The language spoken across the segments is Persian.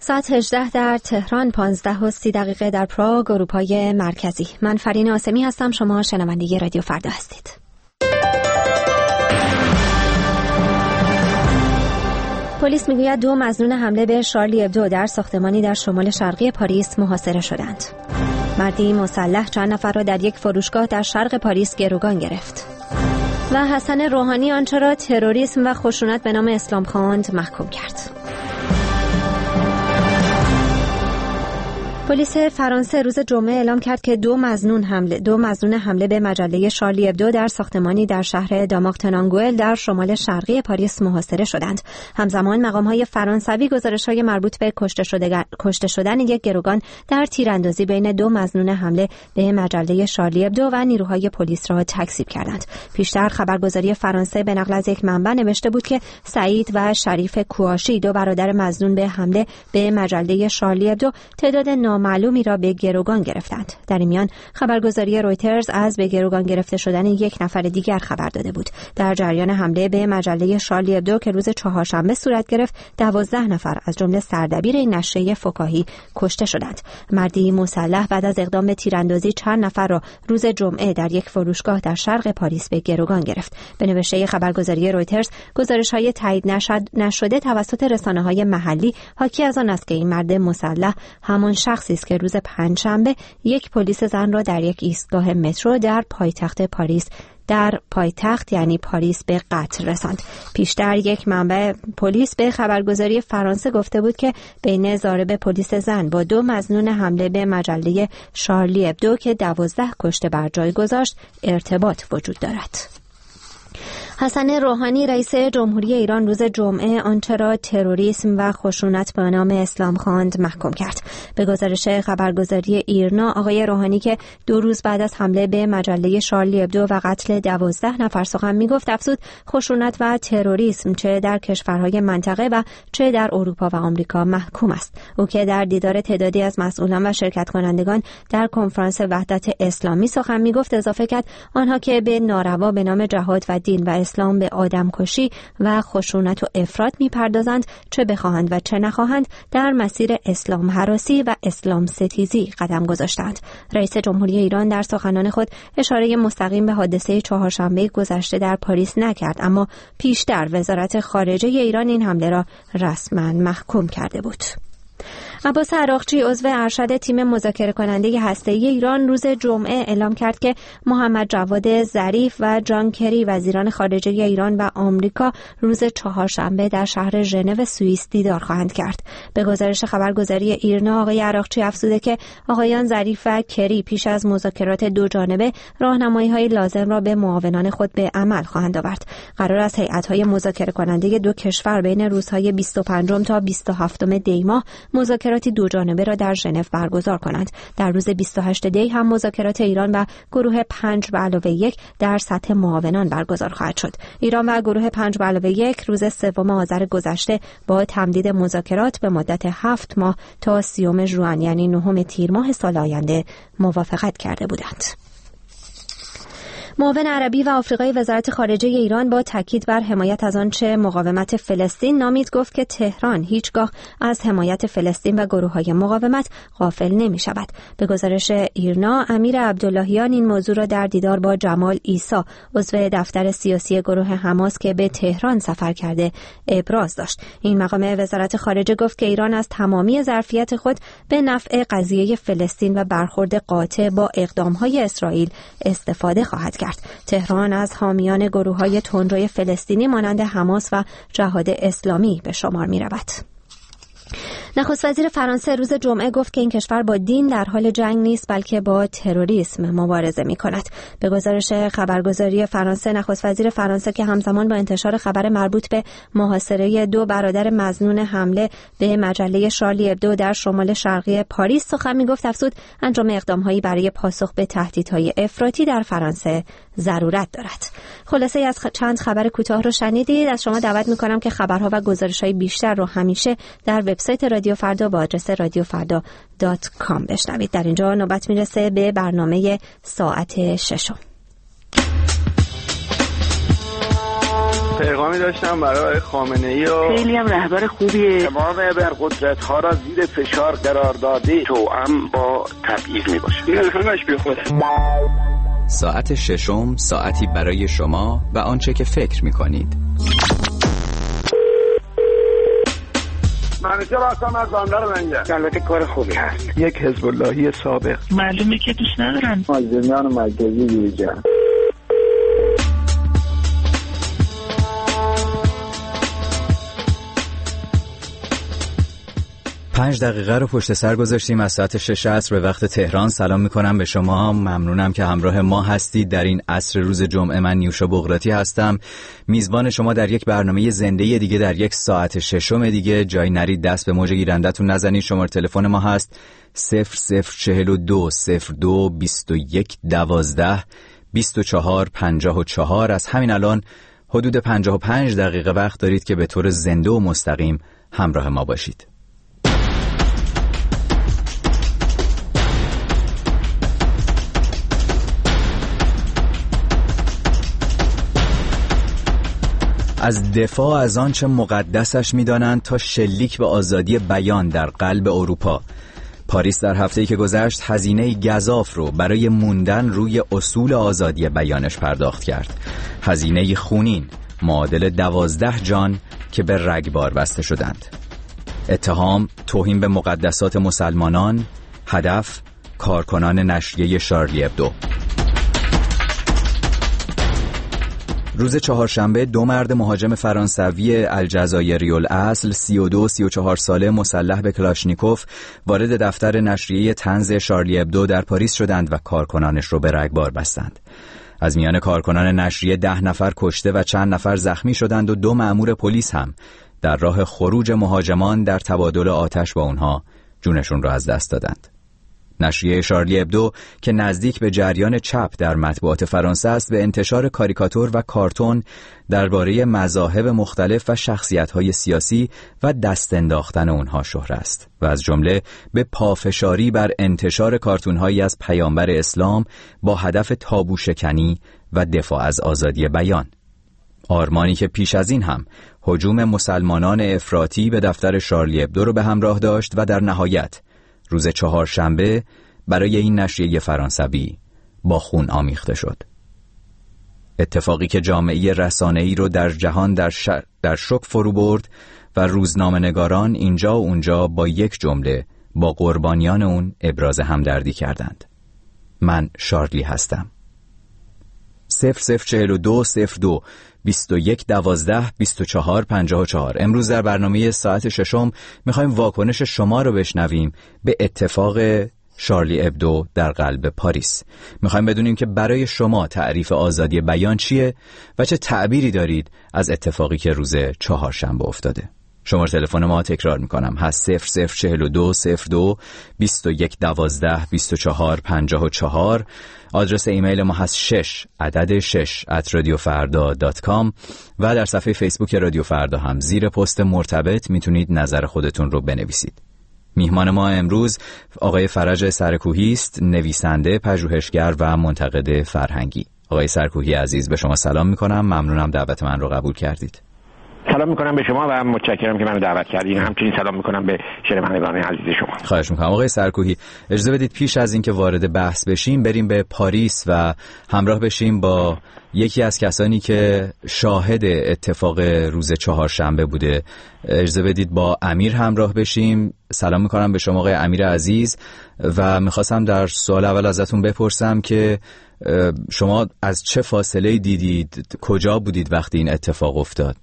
ساعت 18 در تهران، 15:30 در پراگ، اروپای مرکزی. من فرین آسمی هستم. شما شنونده رادیو فردا هستید. پلیس میگوید 2 مظنون حمله به شارلی ابدو در ساختمانی در شمال شرقی پاریس محاصره شدند. مردی مسلح چند نفر را در یک فروشگاه در شرق پاریس گروگان گرفت. و حسن روحانی آنچه را تروریسم و خشونت به نام اسلام خواند محکوم کرد. پلیس فرانسه روز جمعه اعلام کرد که 2 مظنون حمله به مجله شارلی ابدو در ساختمانی در شهر داماغ-تنانگوئل در شمال شرقی پاریس محاصره شدند. همزمان مقام‌های فرانسوی گزارش‌های مربوط به کشته شدن یک گروگان در تیراندازی بین 2 مظنون حمله به مجله شارلی ابدو و نیروهای پلیس را تکذیب کردند. پیشتر خبرگزاری فرانسه به نقل از یک منبع نوشته بود که سعید و شریف کواشی، 2 برادر مظنون به حمله به مجله شارلی ابدو، تعداد نامعلومی را به گروگان گرفتند. در این میان خبرگزاری رویترز از به گروگان گرفته شدن یک نفر دیگر خبر داده بود. در جریان حمله به مجله شارلی ابدو که روز چهارشنبه صورت گرفت، 12 نفر از جمله سردبیر این نشریه فکاهی کشته شدند. مردی مسلح بعد از اقدام به تیراندازی چند نفر را روز جمعه در یک فروشگاه در شرق پاریس به گروگان گرفت. به نوشته خبرگزاری رویترز، گزارش‌های تایید نشده توسط رسانه‌های محلی حاکی از آن است که این مرد مسلح همان شخصی است که روز پنجشنبه یک پلیس زن را در یک ایستگاه مترو در پایتخت یعنی پاریس به قتل رساند. پیشتر یک منبع پلیس به خبرگزاری فرانسه گفته بود که بین ضارب پلیس زن با 2 مظنون حمله به مجله شارلی ابدو که 12 کشته بر جای گذاشت ارتباط وجود دارد. حسن روحانی رئیس جمهوری ایران روز جمعه آنچه را تروریسم و خشونت به نام اسلام خواند محکوم کرد. به گزارش خبرگزاری ایرنا، آقای روحانی که 2 روز بعد از حمله به مجله شارلی ابدو و قتل 12 نفر سخن میگفت، افزود خشونت و تروریسم چه در کشورهای منطقه و چه در اروپا و آمریکا محکوم است. او که در دیدار تعدادی از مسئولان و شرکت کنندگان در کنفرانس وحدت اسلامی سخن میگفت، اضافه کرد آنها که به ناروا به نام جهاد و دین و اسلام به آدمکشی و خشونت و افراط میپردازند، چه بخواهند و چه نخواهند، در مسیر اسلام هراسی و اسلام ستیزی قدم گذاشتند. رئیس جمهوری ایران در سخنان خود اشاره مستقیم به حادثه چهارشنبه گذشته در پاریس نکرد، اما پیشتر وزارت خارجه ایران این حمله را رسما محکوم کرده بود. عباس عراقچی عضو ارشد تیم مذاکره کننده هسته‌ای ایران روز جمعه اعلام کرد که محمد جواد ظریف و جان کری وزیران خارجه ایران و آمریکا روز چهارشنبه در شهر ژنو سوئیس دیدار خواهند کرد. به گزارش خبرگزاری ایرنا، آقای عراقچی افزوده که آقایان ظریف و کری پیش از مذاکرات 2 جانبه راهنمایی‌های لازم را به معاونان خود به عمل خواهند آورد. قرار است هیئت‌های مذاکره کننده 2 کشور بین روزهای 25 تا 27 دی ماه مذاکراتی 2 جانبه را در ژنو برگزار کنند. در روز 28 دی هم مذاکرات ایران و گروه 5+1 در سطح معاونان برگزار خواهد شد. ایران و گروه 5+1 روز 3 آذر گذشته با تمدید مذاکرات به مدت 7 ماه تا 30 ژوئن یعنی 9 تیر ماه سال آینده موافقت کرده بودند. معاون عربی و آفریقای وزارت خارجه ایران با تاکید بر حمایت از آنچه مقاومت فلسطین نامید گفت که تهران هیچگاه از حمایت فلسطین و گروه‌های مقاومت غافل نمی‌شود. به گزارش ایرنا، امیر عبداللهیان این موضوع را در دیدار با جمال عیسی، عضو دفتر سیاسی گروه حماس که به تهران سفر کرده، ابراز داشت. این مقام وزارت خارجه گفت که ایران از تمامی ظرفیت خود به نفع قضیه فلسطین و برخورد قاطع با اقدام‌های اسرائیل استفاده خواهد کرد. تهران از حامیان گروه‌های تندروی فلسطینی مانند حماس و جهاد اسلامی به شمار می‌رود. نخست وزیر فرانسه روز جمعه گفت که این کشور با دین در حال جنگ نیست بلکه با تروریسم مبارزه می‌کند. به گزارش خبرگزاری فرانسه، نخست وزیر فرانسه که همزمان با انتشار خبر مربوط به محاصره 2 برادر مظنون حمله به مجله شارلی ابدو در شمال شرقی پاریس سخن می‌گفت، افزود انجام اقدام‌هایی برای پاسخ به تهدیدهای افراطی در فرانسه ضرورت دارد. خلاصه از چند خبر کوتاه رو شنیدید. از شما دعوت می‌کنم که خبرها و گزارش‌های بیشتر رو همیشه در وبسایت رادیو فردا با آدرس radiofarda.com بشنوید. در اینجا نوبت میرسه به برنامه ساعت 6. پیغامی داشتم برای خامنه‌ای و خیلی هم رهبر خوبیه. تمام ابرقدرت‌ها را زیر فشار قرار داده، توأم با تبعیض میباشه. این همش بیخوده. ساعت ششم، ساعتی برای شما و آنچه که فکر می‌کنید. منیجر هستم از بندر منجر. البته کار خوبی هست. یک حزب اللهی سابق. معلومه که دوست ندارن. مازندران مرکزی دیجا. 5 دقیقه رو پشت سر گذاشتیم از ساعت 6 عصر به وقت تهران. سلام میکنم به شما، ممنونم که همراه ما هستید در این عصر روز جمعه. من نیوشا بغراتی هستم، میزبان شما در یک برنامه زنده دیگه در یک ساعت ششم دیگه. جایی نرید، دست به موج گیرندتون نزنید. شماره تلفن ما هست 0042 02 21 12 24 54. از همین الان حدود 55 دقیقه وقت دارید که به طور زنده و مستقیم همراه ما باشید. از دفاع از آنچه مقدسش می‌دانند تا شلیک به آزادی بیان در قلب اروپا. پاریس در هفته‌ای که گذشت هزینه گزاف رو برای موندن روی اصول آزادی بیانش پرداخت کرد. هزینه خونین معادل 12 جان که به رگبار بسته شدند. اتهام توهین به مقدسات مسلمانان، هدف کارکنان نشریه شارلی ابدو. روز چهارشنبه 2 مرد مهاجم فرانسوی الجزایری الاصل 32-34 ساله مسلح به کلاشنیکوف وارد دفتر نشریه طنز شارلی ابدو در پاریس شدند و کارکنانش رو به رگبار بستند. از میان کارکنان نشریه 10 نفر کشته و چند نفر زخمی شدند و 2 مأمور پلیس هم در راه خروج مهاجمان در تبادل آتش با اونها جونشون رو از دست دادند. نشریه شارلی ابدو که نزدیک به جریان چپ در مطبوعات فرانسه است، به انتشار کاریکاتور و کارتون درباره مذاهب مختلف و شخصیت‌های سیاسی و دست انداختن اونها شهره است و از جمله به پافشاری بر انتشار کارتون‌هایی از پیامبر اسلام با هدف تابو شکنی و دفاع از آزادی بیان. آرمانی که پیش از این هم هجوم مسلمانان افراطی به دفتر شارلی ابدو رو به همراه داشت و در نهایت روز چهارشنبه برای این نشریه فرانسوی با خون آمیخته شد. اتفاقی که جامعه رسانه‌ای رو در جهان در شوک فرو برد و روزنامه‌نگاران اینجا و اونجا با یک جمله با قربانیان اون ابراز همدردی کردند. من شارلی هستم. 0042 02 21 12 24 54. امروز در برنامه ساعت ششم میخوایم واکنش شما رو بشنویم به اتفاق شارلی ابدو در قلب پاریس. میخوایم بدونیم که برای شما تعریف آزادی بیان چیه و چه تعبیری دارید از اتفاقی که روز چهارشنبه افتاده. شماره تلفن ما تکرار میکنم هست 0042 02 21 12 24 54. آدرس ایمیل ما هست 6@radiofarda.com و در صفحه فیسبوک رادیو فردا هم زیر پست مرتبط میتونید نظر خودتون رو بنویسید. میهمان ما امروز آقای فرج سرکوهی است، نویسنده، پژوهشگر و منتقد فرهنگی. آقای سرکوهی عزیز، به شما سلام میکنم، ممنونم دعوت من رو قبول کردید. سلام میکنم به شما و متشکرم که منو دعوت کردین. همچنین سلام میکنم به شنوندگان عزیز شما. خواهش میکنم. آقای سرکوهی، اجازه بدید پیش از اینکه وارد بحث بشیم بریم به پاریس و همراه بشیم با یکی از کسانی که شاهد اتفاق روز چهارشنبه بوده. اجازه بدید با امیر همراه بشیم. سلام میکنم به شما آقای امیر عزیز و میخواستم در سوال اول ازتون بپرسم که شما از چه فاصله دیدید، کجا بودید وقتی این اتفاق افتاد؟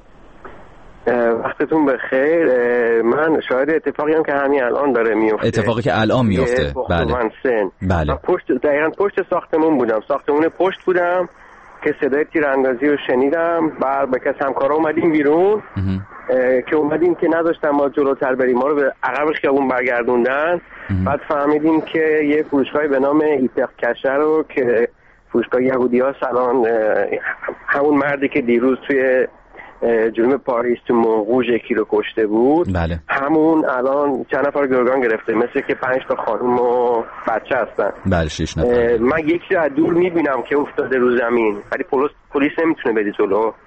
وقتتون بخیر. من شاهد اتفاقی هم که همین الان داره میفته. اتفاقی که الان میفته. بله. بله. دقیقاً پشت ساختمون بودم. ساختمون پشت بودم که صدای تیراندازی رو شنیدم. بعد با کس همکارا اومدیم بیرون که اومدیم که نداشتن ما جلوتر بریم، ما رو به عقب خیابون برگردوندن. بعد فهمیدیم که یه فروشگاهی به نام هیپرکشه رو که فروشگاه یهودی‌ها الان همون مردی که دیروز توی جنوب پاریس تو مونروژ یکی رو کشته بود، بله. همون الان چند نفر گروگان گرفته، مثل که 5 تا خانم و بچه هستن. بله 6 نفر. من یکی رو از دور میبینم که افتاده رو زمین، ولی پلیس نمیتونه بری جلو.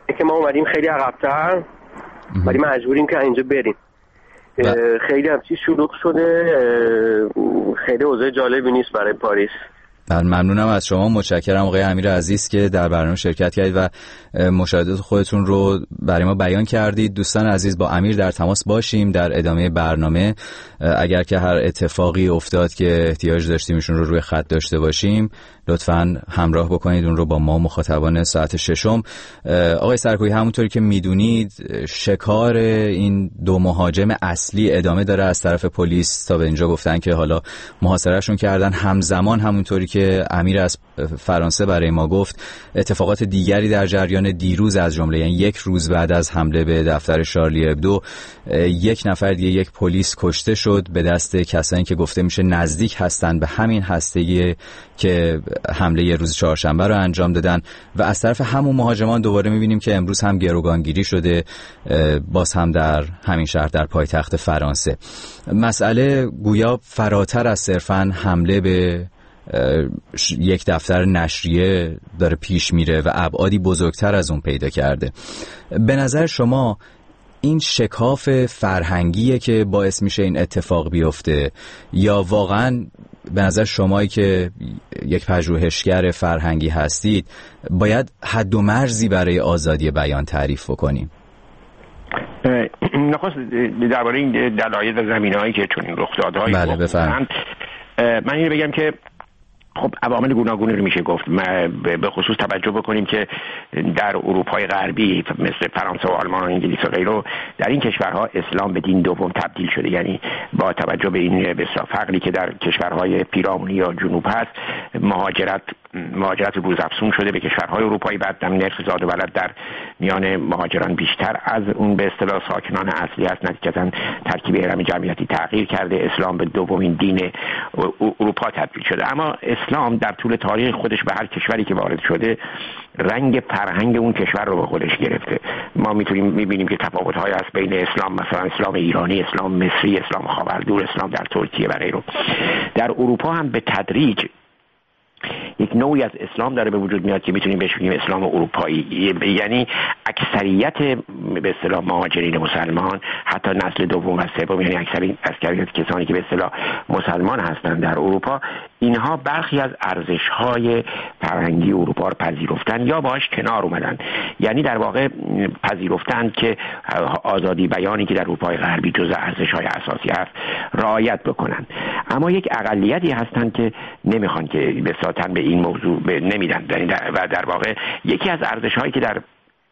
که ما اومدیم خیلی عقب‌تر ولی مجبوریم که اینجا بریم. خیلی همچی شلوغ شده، خیلی اوضاع جالبی نیست برای پاریس. ممنونم از شما، متشکرم آقای امیر عزیز که در برنامه شرکت کردید و مشاهدات خودتون رو برای ما بیان کردید. دوستان عزیز، با امیر در تماس باشیم در ادامه برنامه. اگر که هر اتفاقی افتاد که احتیاج داشتیم ایشون رو روی خط داشته باشیم، لطفاً همراه بکنید اون رو با ما مخاطبان ساعت ششم. آقای سرکویی، همونطوری که میدونید شکار این دو مهاجم اصلی ادامه داره. از طرف پلیس تا به اینجا گفتن که حالا محاصرهشون کردن. همزمان همونطوری که امیر از فرانسه برای ما گفت، اتفاقات دیگری در جریان دیروز، از جمله یعنی یک روز بعد از حمله به دفتر شارلی ابدو، یک نفر دیگه، یک پلیس کشته شد به دست کسانی که گفته میشه نزدیک هستن به همین هسته‌ای که حمله روز چهارشنبه رو انجام دادن. و از طرف همون مهاجمان دوباره میبینیم که امروز هم گروگانگیری شده، باز هم در همین شهر، در پایتخت فرانسه. مسئله گویا فراتر از صرفاً حمله به یک دفتر نشریه داره پیش میره و ابعادی بزرگتر از اون پیدا کرده. به نظر شما این شکاف فرهنگیه که باعث میشه این اتفاق بیفته، یا واقعاً به نظر شمایی که یک پژوهشگر فرهنگی هستید باید حد و مرزی برای آزادی بیان تعریف بکنیم؟ نخست درباره این دلایل و زمینه‌هایی که چون این رخدادهای بله بفرمایید. من اینو بگم که خب عوامل گوناگونی رو میشه گفت. به خصوص توجه بکنیم که در اروپای غربی مثل فرانسه و آلمان و انگلیس و غیره، در این کشورها اسلام به دین دوم تبدیل شده. یعنی با توجه به این فقری که در کشورهای پیرامونی یا جنوب هست، مهاجرت روزافزون شده به کشورهای اروپایی. بعد نرخ زاد و ولد در میان مهاجران بیشتر از اون به اصطلاح ساکنان اصلی هست. نتیجتاً ترکیب هرم جمعیتی تغییر کرده، اسلام به دومین دین اروپا تبدیل شده. اما اسلام در طول تاریخ خودش به هر کشوری که وارد شده رنگ فرهنگ اون کشور رو به خودش گرفته. ما می‌بینیم که تفاوت‌های هست بین اسلام، مثلا اسلام ایرانی، اسلام مصری، اسلام خاوردور، اسلام در ترکیه و غیره. در اروپا هم به تدریج یک نوعی از اسلام داره به وجود میاد که میتونیم بهش بگیم اسلام اروپایی. یعنی اکثریت به اصطلاح مهاجرین مسلمان، حتی نسل دوم و سوم، یعنی اکثریت کسانی که به اصطلاح مسلمان هستند در اروپا، اینها برخی از ارزش‌های فرهنگی اروپا رو پذیرفتن یا باش کنار اومدن. یعنی در واقع پذیرفتن که آزادی بیانی که در اروپای غربی جزء ارزش‌های اساسی است رعایت بکنن. اما یک اقلیتی هستند که نمیخوان که بساطن به این موضوع نمیدن و در واقع یکی از ارزش‌هایی که در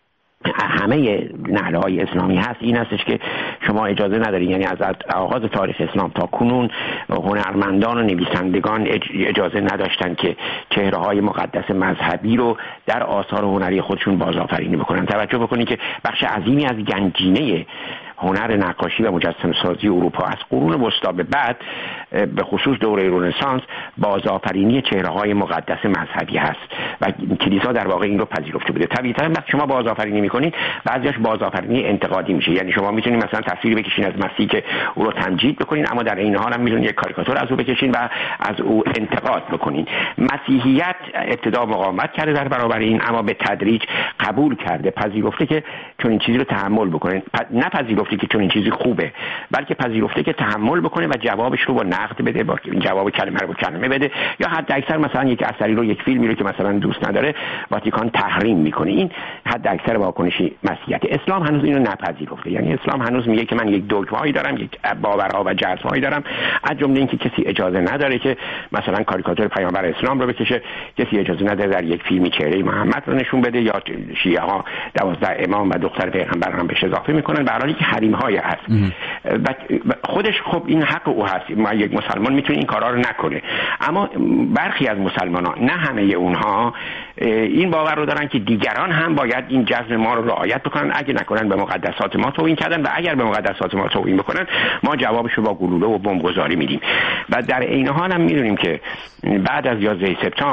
همه نهل‌های اسلامی هست این هستش که شما اجازه ندارید، یعنی از آغاز تاریخ اسلام تا کنون هنرمندان و نویسندگان اجازه نداشتن که چهره‌های مقدس مذهبی رو در آثار هنری خودشون بازآفرینی بکنن. توجه بکنید که بخش عظیمی از گنجینه هنر نقاشی و مجسم سازی اروپا از قرون وسطا به بعد، به خصوص دوره رنسانس، بازآفرینی چهره‌های مقدس مذهبی هست و کلیسا در واقع این رو پذیرفته بوده. طبیعتاً وقتی شما بازآفرینی می‌کنید بعضیش بازآفرینی انتقادی میشه. یعنی شما می‌تونید مثلا تصویری بکشین از مسیح که او رو تمجید بکنین، اما در این حال هم می‌تونید یک کاریکاتور از او بکشین و از او انتقاد بکنین. مسیحیت ابتدا مقاومت کرده در برابر این، اما به تدریج قبول کرده، پذیرفته که چون این چیزی رو تحمل بکنه. نه پذیرفته که چون این چیزی خوبه، بلکه پذیرفته که تحمل بکنه و جوابش رو با نقد بده، با جواب کلمه رو با کلمه بده، یا حد اکثر مثلا یک اثری رو، یک فیلمی رو که مثلا دوست نداره واتیکان تحریم میکنه. این حد اکثر واکنشی مسیحیت. اسلام هنوز اینو نپذیرفته. یعنی اسلام هنوز میگه که من یک دogمایی دارم، یک باورها و جزمهایی دارم، از جمله اینکه کسی اجازه نداره که مثلا کاریکاتور پیامبر اسلام رو بکشه، کسی اجازه نداره در یک فیلمی چهره محمد رو نشون بده، یا شیعه ها 12 امام و دختر پیغمبر هم بهش اضافه میکنن، به هر حالی که حریم های هست. و خودش خب این حق او هست، ما یک مسلمان میتونه این کارا رو نکنه. اما برخی از مسلمانان، نه همه اونها، این باور رو دارن که دیگران هم باید این جزم ما رو رعایت بکنن. اگه نکنن به مقدسات ما توهین کردن و اگر به مقدسات ما توهین بکنن ما جوابش رو با گلوله و بمبگذاری میدیم. و در این حال هم میدونیم که بعد از 11 سپتامبر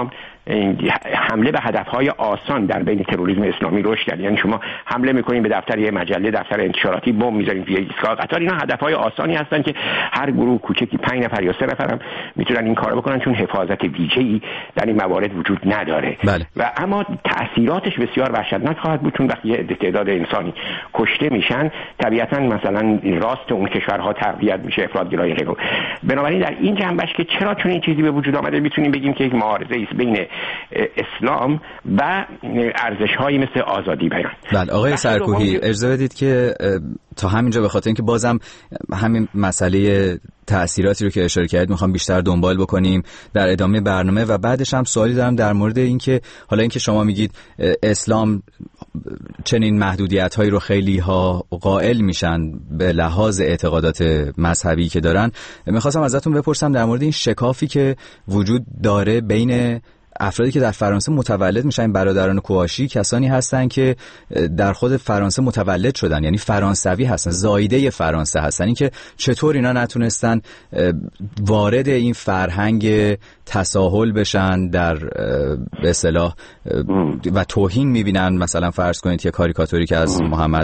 حمله به هدفهای آسان در بین تروریسم اسلامی رشد کرد. یعنی شما حمله میکنین به دفتر یه مجله، دفتر انتشاراتی، بمب میذارین توی ایستگاه قطار. اینا هدفهای آسانی هستن که هر گروه کوچکی 5 نفر یا 3 نفر هم میتونن این کارو بکنن، چون حفاظت ویژه‌ای در این موارد وجود نداره. بله. و اما تأثیراتش بسیار وحشتناک خواهد بود، چون وقتی تعداد انسانی کشته میشن طبیعتاً مثلا راست اون کشورها تقویت میشه، افراط‌گرایی غیره. بنابراین در این جنبش که چرا چون این چیزی به وجود آمده میتونیم بگیم که یک معارضه است بین اسلام و ارزش‌هایی مثل آزادی بیان. بله آقای سرکوهی اجازه بدید که تا همینجا به خاطر اینکه بازم همین مسئله تأثیراتی رو که اشاره کردید میخوام بیشتر دنبال بکنیم در ادامه برنامه، و بعدش هم سوالی دارم در مورد اینکه حالا اینکه شما میگید اسلام چنین محدودیت‌هایی رو خیلی ها قائل میشن به لحاظ اعتقادات مذهبی که دارن، میخواستم ازتون بپرسم در مورد این شکافی که وجود داره بین افرادی که در فرانسه متولد میشن. این برادران کواشی کسانی هستن که در خود فرانسه متولد شدن، یعنی فرانسوی هستن، زایده فرانسه هستن. این که چطور اینا نتونستن وارد این فرهنگ تساهل بشن در به اصطلاح و توهین میبینن، مثلا فرض کنید که کاریکاتوری که از محمد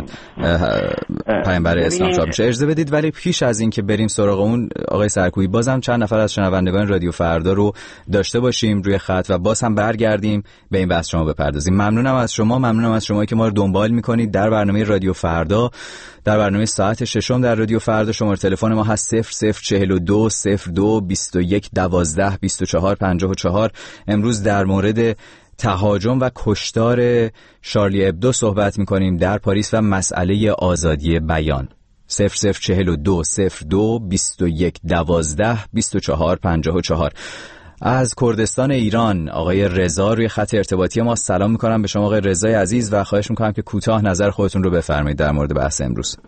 پیامبر اسلام چاپ میشه. اجازه بدید ولی پیش از این که بریم سراغ اون آقای سرکویی، بازم چند نفر از شنوندگان رادیو فردا رو داشته باشیم روی خط و باز هم برگردیم به این بحث شما بپردازیم. ممنونم از شما که ما رو دنبال میکنید در برنامه رادیو فردا، در برنامه ساعت 6 در رادیو فردا. شماره تلفن ما هست 0042 02 21 12 24 54. امروز در مورد تهاجم و کشتار شارلی ابدو صحبت میکنیم در پاریس و مسئله آزادی بیان. 0042 02 21 12 24 54. از کردستان ایران آقای رضا روی خط ارتباطی ما. سلام میکنم به شما آقای رضای عزیز و خواهش میکنم که کوتاه نظر خودتون رو بفرمایید در مورد بحث امروز.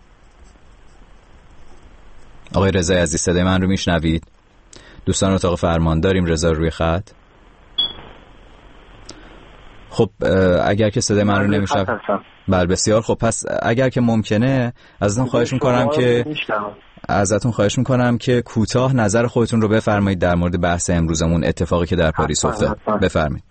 آقای رضای عزیز صدای من رو میشنوید؟ دوستان اتاق فرمان داریم رضا روی خط. خب اگر که صدای من رو نمیشنوید، بله بسیار خب، پس اگر که ممکنه ازتون خواهش میکنم که کوتاه نظر خودتون رو بفرمایید در مورد بحث امروزمون، اتفاقی که در پاریس افتاد. بفرمایید.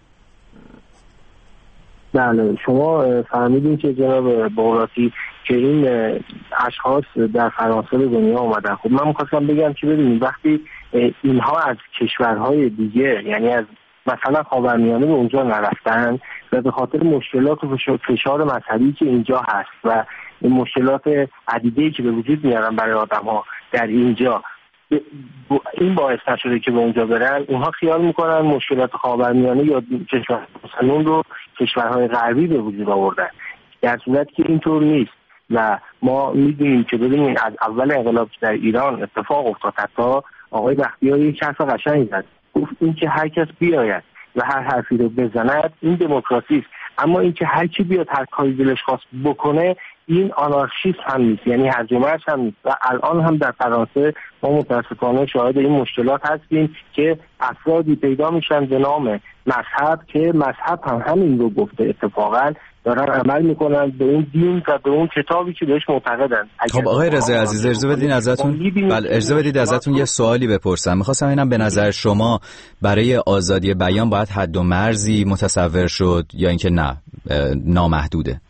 بله شما فهمیدین که جناب باوراتی که این اشخاص در فرانسه به دنیا آمدن. خب من می‌خواستم بگم که ببینید وقتی اینها از کشورهای دیگه، یعنی از مثلا خاورمیانه به اونجا نرفتن و به خاطر مشکلات و فشار مذهبی که اینجا هست و این مشکلات عدیده‌ای که به وجود میارن برای آدم‌ها در اینجا، این باعث نشده که به اونجا برن. اونها خیال میکنن مشکلات خاورمیانه یا کشورهای مسلمان رو کشورهای غربی به وجود آوردن، در صورتی که اینطور نیست. و ما میدونیم که ببینید از اول انقلاب در ایران اتفاق افتاد، حتی آقای بختیاری یک حرف قشنگ زد، گفت این که هر کس بیاید و هر حرفی رو بزند این دموکراسی است، اما این که هر کی بیاد هر کاری دلش خواست بکنه این آنارشیسم هم نیست، یعنی هرج و مرج هم نیست. و الان هم در فرانسه ما متاسفانه شاهد این مشکلات هستیم که افرادی پیدا میشن به نام مذهب که مذهب هم همین رو گفته، اتفاقا دارن عمل میکنن به اون دین و به اون کتابی که بهش معتقدن. خب آقای رضای عزیز اجازه بدید ازتون یه سوالی بپرسم. می‌خواستم اینم به نظر شما برای آزادی بیان باید حد و مرزی متصور شد یا اینکه نه نامحدوده؟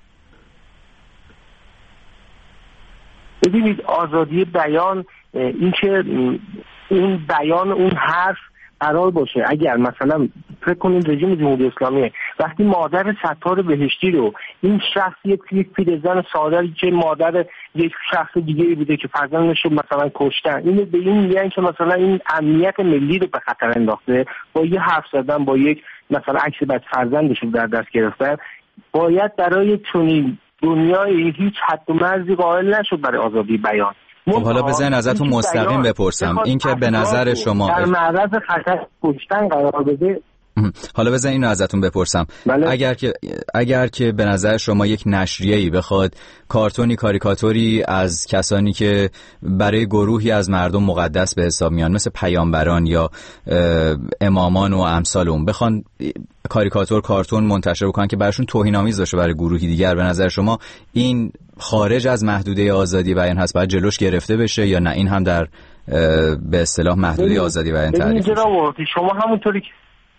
ببینید آزادی بیان این که اون بیان اون حرف قرار باشه، اگر مثلا فکر کنید رژیم جمهوری اسلامی وقتی مادر ستار بهشتی رو این شخص یک پیرزن ساده‌ای که مادر یک شخص دیگه بوده که فرزندش رو مثلا کشتن، اینو به این میگن که مثلا این امنیت ملی رو به خطر انداخته، با یه حرف زدن با یک مثلا عکس بعد فرزندش رو در دست گرفتن، باید برای چنین دنیای هیچ حد و مرزی قائل نشد برای آزادی بیان. خب حالا بذارین ازتون مستقیم بپرسم، این که به نظر شما در معرض خطر کشتن قرار بده، حالا بذارین اینو ازتون بپرسم، بله؟ اگر که به نظر شما یک نشریه‌ای بخواد کاریکاتوری از کسانی که برای گروهی از مردم مقدس به حساب میان مثل پیامبران یا امامان و امثال اون بخوان کارتون منتشر بکنن که براشون توهین‌آمیز باشه برای گروهی دیگر، به نظر شما این خارج از محدوده آزادی بیان هست، باید جلوش گرفته بشه یا نه این هم در به اصطلاح محدوده آزادی بیان تعریف میشه؟ شما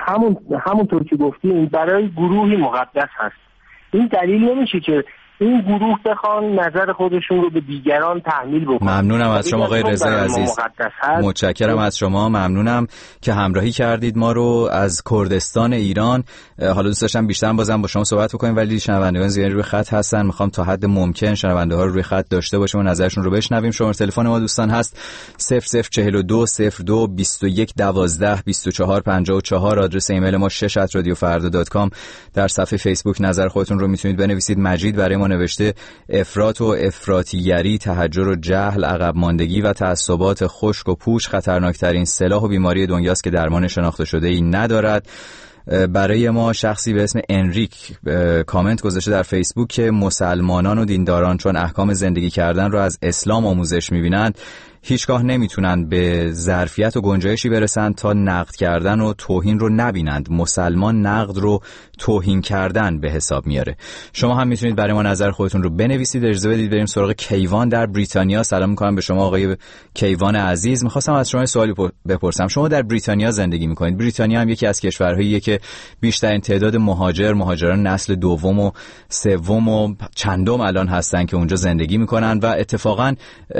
همونطور که گفتیم برای گروهی مقدس هست. این دلیل نمیشه که این گروه بخوان نظر خودشون رو به دیگران تحمیل بکنن. ممنونم از شما آقای رضای عزیز، متشکرم از شما، ممنونم که همراهی کردید ما رو از کردستان ایران. حالا دوست داشتم بیشتر بازم با شما صحبت بکنیم ولی شنوندگان زیادی روی خط هستن، میخوام تا حد ممکن شنونده ها رو روی خط داشته باشیم و نظرشون رو بشنویم. شماره تلفن ما دوستان هست 0042 02 21 12 24 54. آدرس ایمیل ما shesh@radiofarda.com. در صفحه فیسبوک نظر خودتون رو میتونید بنویسید. مجید برای ما نوشته افراط و افراطیگری، تهجر و جهل، عقب ماندگی و تعصبات خشک و پوچ خطرناکترین سلاح و بیماری دنیاست که درمان شناخته شده ای ندارد. برای ما شخصی به اسم انریک کامنت گذاشته در فیسبوک که مسلمانان و دینداران چون احکام زندگی کردن رو از اسلام آموزش می‌بینند هیچگاه نمیتونن به ظرفیت و گنجایشی برسن تا نقد کردن و توهین رو نبینند. مسلمان نقد رو توهین کردن به حساب میاره. شما هم میتونید برای ما نظر خودتون رو بنویسید. اجازه بدید بریم سراغ کیوان در بریتانیا. سلام میکنم به شما آقای کیوان عزیز. میخواستم از شما سوالی بپرسم. شما در بریتانیا زندگی میکنید. بریتانیا هم یکی از کشورهاییه که بیشترین تعداد مهاجران نسل دوم و سوم و چندم الان هستن که اونجا زندگی میکنن و اتفاقا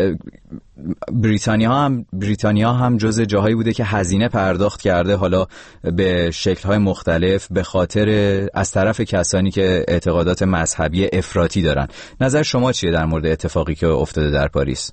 بریتانیا هم جز جاهایی بوده که هزینه پرداخت کرده، حالا به شکل‌های مختلف به خاطر از طرف کسانی که اعتقادات مذهبی افراطی دارن. نظر شما چیه در مورد اتفاقی که افتاده در پاریس؟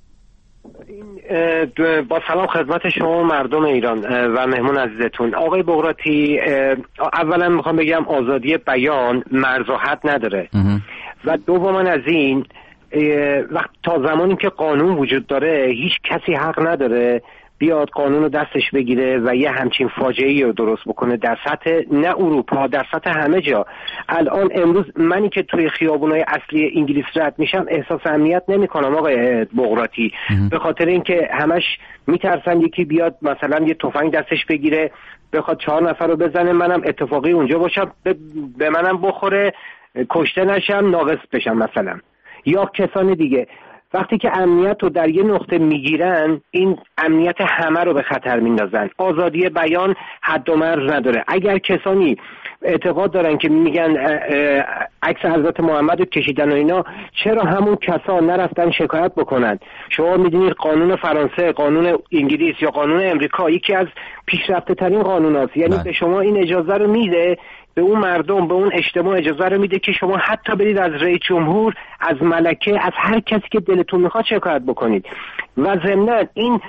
با سلام خدمت شما مردم ایران و مهمون عزیزتون. آقای بغراتی، اولا میخوام بگم آزادی بیان مرز و حد نداره و دوما از این وقت تا زمانی که قانون وجود داره هیچ کسی حق نداره بیاد قانون رو دستش بگیره و یه همچین فاجعه‌ای رو درست بکنه در سطح نه اروپا، در سطح همه جا. الان امروز منی که توی خیابونای اصلی انگلیس رد میشم احساس امنیت نمی‌کنم آقای بغراتی، به خاطر اینکه همش میترسن یکی بیاد مثلا یه تفنگ دستش بگیره بخواد 4 نفر رو بزنه، منم اتفاقی اونجا باشم به منم بخوره، کشته نشم، ناقص بشم مثلا، یا کسان دیگه. وقتی که امنیت رو در یه نقطه میگیرن این امنیت همه رو به خطر میندازن. آزادی بیان حد و مرز نداره. اگر کسانی اعتقاد دارن که میگن عکس حضرت محمد رو کشیدن و اینا، چرا همون کسا نرفتن شکایت بکنن؟ شما میدونید قانون فرانسه، قانون انگلیس یا قانون امریکا یکی از پیشرفته ترین قانون هاست. یعنی به شما این اجازه رو میده، به اون مردم، به اون اجتماع اجازه رو میده که شما حتی برید از رئیس جمهور، از ملکه، از هر کسی که دلتون میخواد شکایت بکنید. و ضمناً این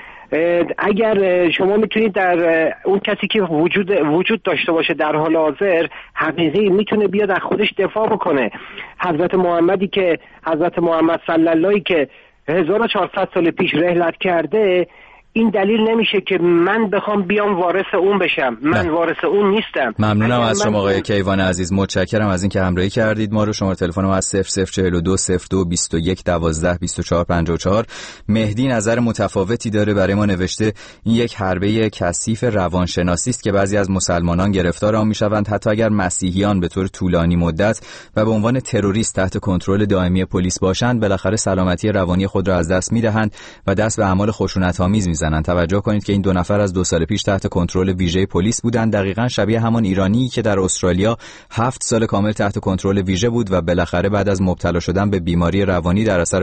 اگر شما میتونید در اون کسی که وجود داشته باشه در حال حاضر حقیقی میتونه بیاد از خودش دفاع بکنه. حضرت محمدی که حضرت محمد صلی الله که 1400 سال پیش رحلت کرده، این دلیل نمیشه که من بخوام بیام وارث اون بشم. من وارث اون نیستم. ممنونم از شما آقای کیوان عزیز، متشکرم از اینکه همراهی کردید ما رو. شماره تلفن ما از 0042 02 21 12 24 54. مهدی نظر متفاوتی داره، برای ما نوشته این یک حربه کثیف روانشناسی است که بعضی از مسلمانان گرفتار آن میشوند حتی اگر مسیحیان به طور طولانی مدت و به عنوان تروریست تحت کنترل دائمی پلیس باشند، بالاخره سلامتی روانی خود را از دست میدهند و دست به اعمال خشونت‌آمیز میزنند. توجه کنید که این 2 نفر از 2 سال پیش تحت کنترل ویژه پلیس بودند، دقیقاً شبیه همان ایرانی که در استرالیا 7 سال کامل تحت کنترل ویژه بود و بالاخره بعد از مبتلا شدن به بیماری روانی در اثر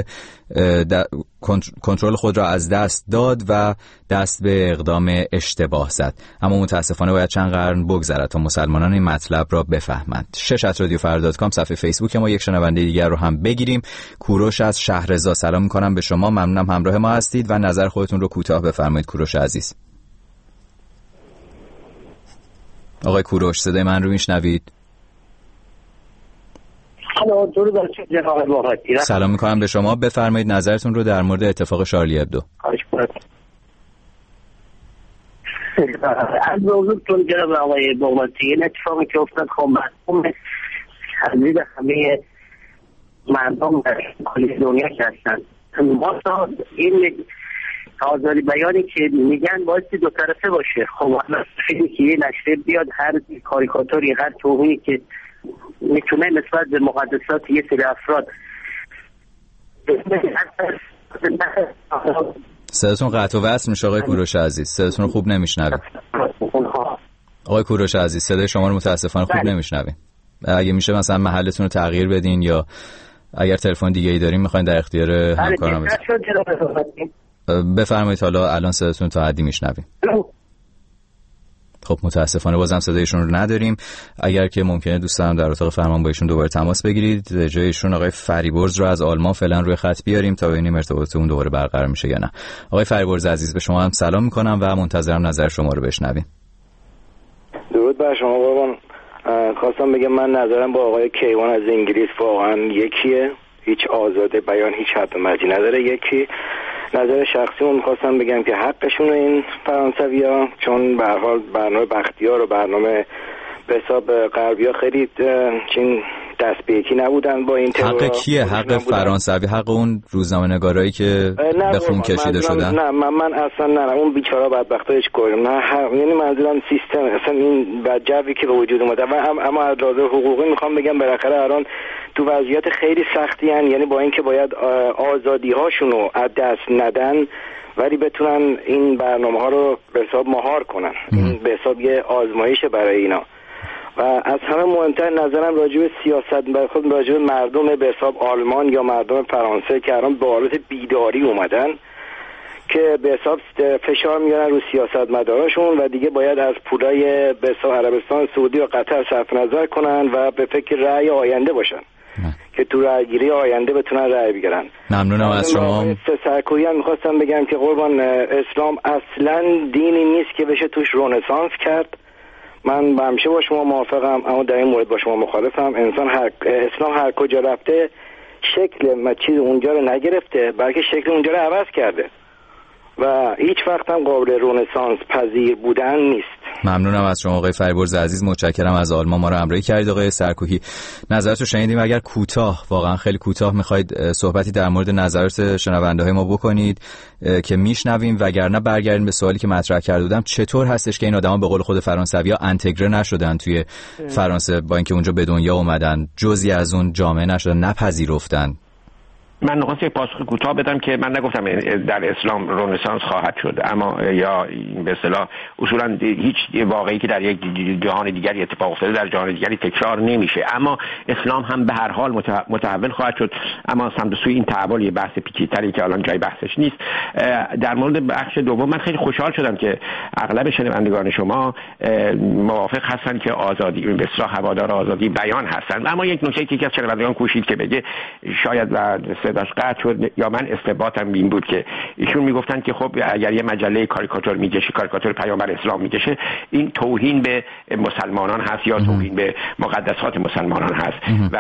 کنترل خود را از دست داد و دست به اقدام اشتباه زد. اما متاسفانه باید چند قرن بگذرد تا مسلمانان این مطلب را بفهمند. shesh@radiofarda.com صفحه فیسبوک ما. یک شنونده دیگر رو هم بگیریم. کوروش از شهرزا، سلام می‌کنم به شما، ممنونم همراه ما هستید و نظر خودتون رو کوتاه بفرمایید کوروش عزیز. آقای کوروش صدای من رو میشنوید؟ سلام میکنم به شما، بفرمایید نظرتون رو در مورد اتفاق شارلی ابدو. از موضوعتون جناب آقای بغراتی، این اتفاقی که افتاد خب مفهوم تحلیل همه مردم در کل دنیا که هستن. ما این آزادی بیانی که میگن باید 2 طرفه باشه. خب خیلی که یه نشریه بیاد هر کاریکاتوری، هر توهینی که میتونه نسبت به مقدسات یه سری افراد. صداتون قطع و وصل میشه آقای کوروش عزیز، صداتون رو خوب نمیشنویم. آقای کوروش عزیز، صدای شما رو متاسفانه خوب نمیشنویم. اگه میشه مثلا محلتون رو تغییر بدین یا اگر تلفن دیگه ای داریم میخواین در اختیار همکارم بفرمایید. حالا الان صداتون تا حدی میشنویم. خب متاسفانه بازم صدایشون رو نداریم. اگر که ممکنه دوستان در اتاق فرمان با ایشون دوباره تماس بگیرید. جای ایشون آقای فریبرز رو از آلمان فعلا روی خط بیاریم تا ببینیم ارتباط اون دوباره برقرار میشه یا نه. آقای فریبرز عزیز، به شما هم سلام میکنم و منتظرم نظر شما رو بشنویم. درود بر شما قربان. خواستم بگم من نظرم با آقای کیوان از انگلیس واقعا یکیه. هیچ آزاده بیان، هیچ حد مرجی نداره. یکی نظر شخصی اون خواستم بگم که حقشون این فرانسوی‌ها، چون به هر حال برنامه بختیار و برنامه به حساب غربی‌ها خیلی چین دست به یکی نبودن با این ترور. حق کیه؟ حق فرانسوی؟ حق اون روزنامه‌نگارایی که به خون کشیده شدن؟ نه من اصلا نه اون بیچاره‌ها بدبختا هیچ کاری نه. یعنی منظورم سیستم اصلا این جوی که به وجود اومده. اما از لحاظ حقوقی میخوام بگم بالاخره الان تو وضعیت خیلی سختی هن. یعنی با اینکه باید آزادی هاشون رو از دست ندن ولی بتونن این برنامه ها رو به حساب مهار کنن. این به حساب یه آزمایشه برای اینا. و از همه مهمتر نظرم راجع به سیاست برای خود راجع به مردم به حساب آلمان یا مردم فرانسه که الان به حالت بیداری اومدن که به حساب فشار میارن رو سیاستمداراشون و دیگه باید از پولای به حساب عربستان سعودی و قطر صرف نظر کنن و به فکر رأی آینده باشن که تو رأیگیری آینده بتونن رأی بگیرن. ممنونم از شما. سرکویی هم میخواستم بگم که قربان اسلام اصلا دینی نیست که بشه توش رنسانس کرد. من همیشه با شما موافقم اما در این مورد با شما مخالفم. اسلام هر کجا رفته شکل چیز اونجا رو نگرفته بلکه شکل اونجا رو عوض کرده و هیچ وقت هم قابل رنسانس پذیر بودن نیست. ممنونم از شما آقای فریبرز عزیز، متشکرم از آلمان ما رو همراهی کردید. آقای سرکوهی نظرتو شنیدیم. اگر کوتاه، واقعا خیلی کوتاه میخواید صحبتی در مورد نظرات شنونده‌های ما بکنید که میشنویم، وگرنه برگردیم به سوالی که مطرح کرده بودم. چطور هستش که این آدما به قول خود فرانسوی‌ها انتگره نشدن توی فرانسه، با اینکه اونجا به دنیا اومدن، جزئی از اون جامعه نشدن، نپذیرفتن؟ من نخواست یک پاسخ کوتاه بدم که من نگفتم در اسلام رنسانس خواهد شد، اما یا به اصطلاح اصولا هیچ واقعی که در یک جهان دیگری اتفاق افتاده در جهان دیگری تکرار نمیشه، اما اسلام هم به هر حال متحول خواهد شد. اما سمت سوی این تحول یه بحث پیچیده‌تری که الان جای بحثش نیست. در مورد بخش دوم من خیلی خوشحال شدم که اغلب شنوندگان شما موافق هستن که آزادی به اصطلاح هوادار آزادی بیان هستن. اما یک نکته که از شنوندگان کوشید که بگه شاید و صداش قطع شد یا من استنباطم این بود که ایشون میگفتن که خب اگر یه مجله کاریکاتور میکشه، کاریکاتور پیامبر اسلام میکشه، این توهین به مسلمانان هست یا توهین به مقدسات مسلمانان هست. و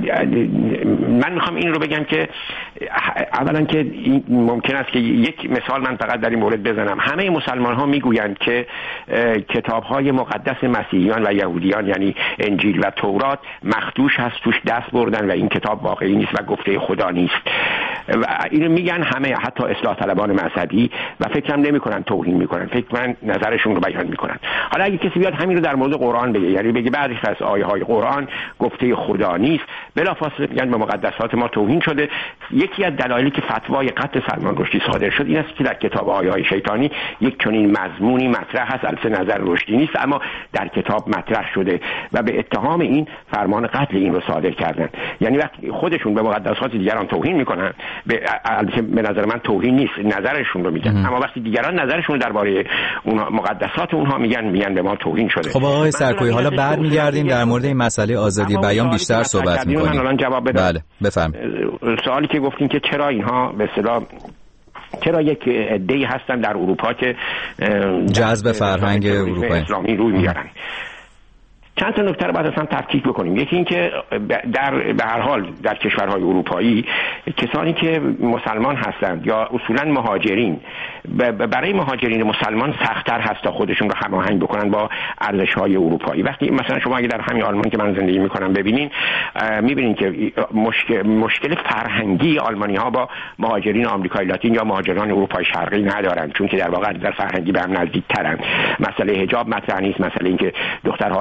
من میخوام این رو بگم که اولا که ممکن است که یک مثال من فقط در این مورد بزنم. همه مسلمان ها میگویند که کتاب های مقدس مسیحیان و یهودیان یعنی انجیل و تورات مخدوش هست، توش دست بردن و این کتاب واقعی نیست و گفته خدا نیست. و اینو میگن همه، حتی اصلاح طلبان مذهبی، و فکرم نمیکنن توهین میکنن، فکر من نظرشون رو بیان میکنن. حالا اگه کسی بیاد همین رو در مورد قرآن بگه، یعنی بگه بعضی از آیه های قرآن گفته خدا نیست، بلافاصله میگن به مقدسات ما توهین شده. یکی از دلایلی که فتوای قتل سلمان رشدی صادر شد این است که در کتاب آیه های شیطانی یک چنین مضمونی مطرح هست، البته نظر رشدی نیست اما در کتاب مطرح شده و به اتهام این فرمان قتل این رو صادر کردن. یعنی وقتی خودشون به مقدسات دیگران توهین میکنن، البته به نظر من توهین نیست، نظرشون رو میگن، اما وقتی دیگران نظرشون درباره اون مقدسات اونها میگن به ما توهین شده. خب آقای سرکویی حالا برمیگردیم در مورد این مسئله آزادی بیان بیشتر صحبت میکنیم. من الان جواب بدم. بله بفرمایید. سوالی که گفتین که چرا اینها به اصطلاح چرا یک عده‌ای هستن در اروپا که جذب فرهنگ اروپایی اسلامی روی میارن. چند تا نکته رو باید اصلا تفکیک بکنیم. یکی این که به هر حال در کشورهای اروپایی کسانی که مسلمان هستند یا اصولا مهاجرین، برای مهاجرین مسلمان سخت‌تر هست تا خودشون رو هماهنگ بکنن با ارزش‌های اروپایی. وقتی مثلا شما اگه در همین آلمان که من زندگی می‌کنم ببینین، می‌بینین که مشکل فرهنگی آلمانی‌ها با مهاجرین آمریکای لاتین یا مهاجران اروپای شرقی ندارن، چون که در واقع در فرهنگی به هم نزدیک‌ترن. مسئله حجاب مطرح نیست، مسئله اینکه دخترها رو مجبور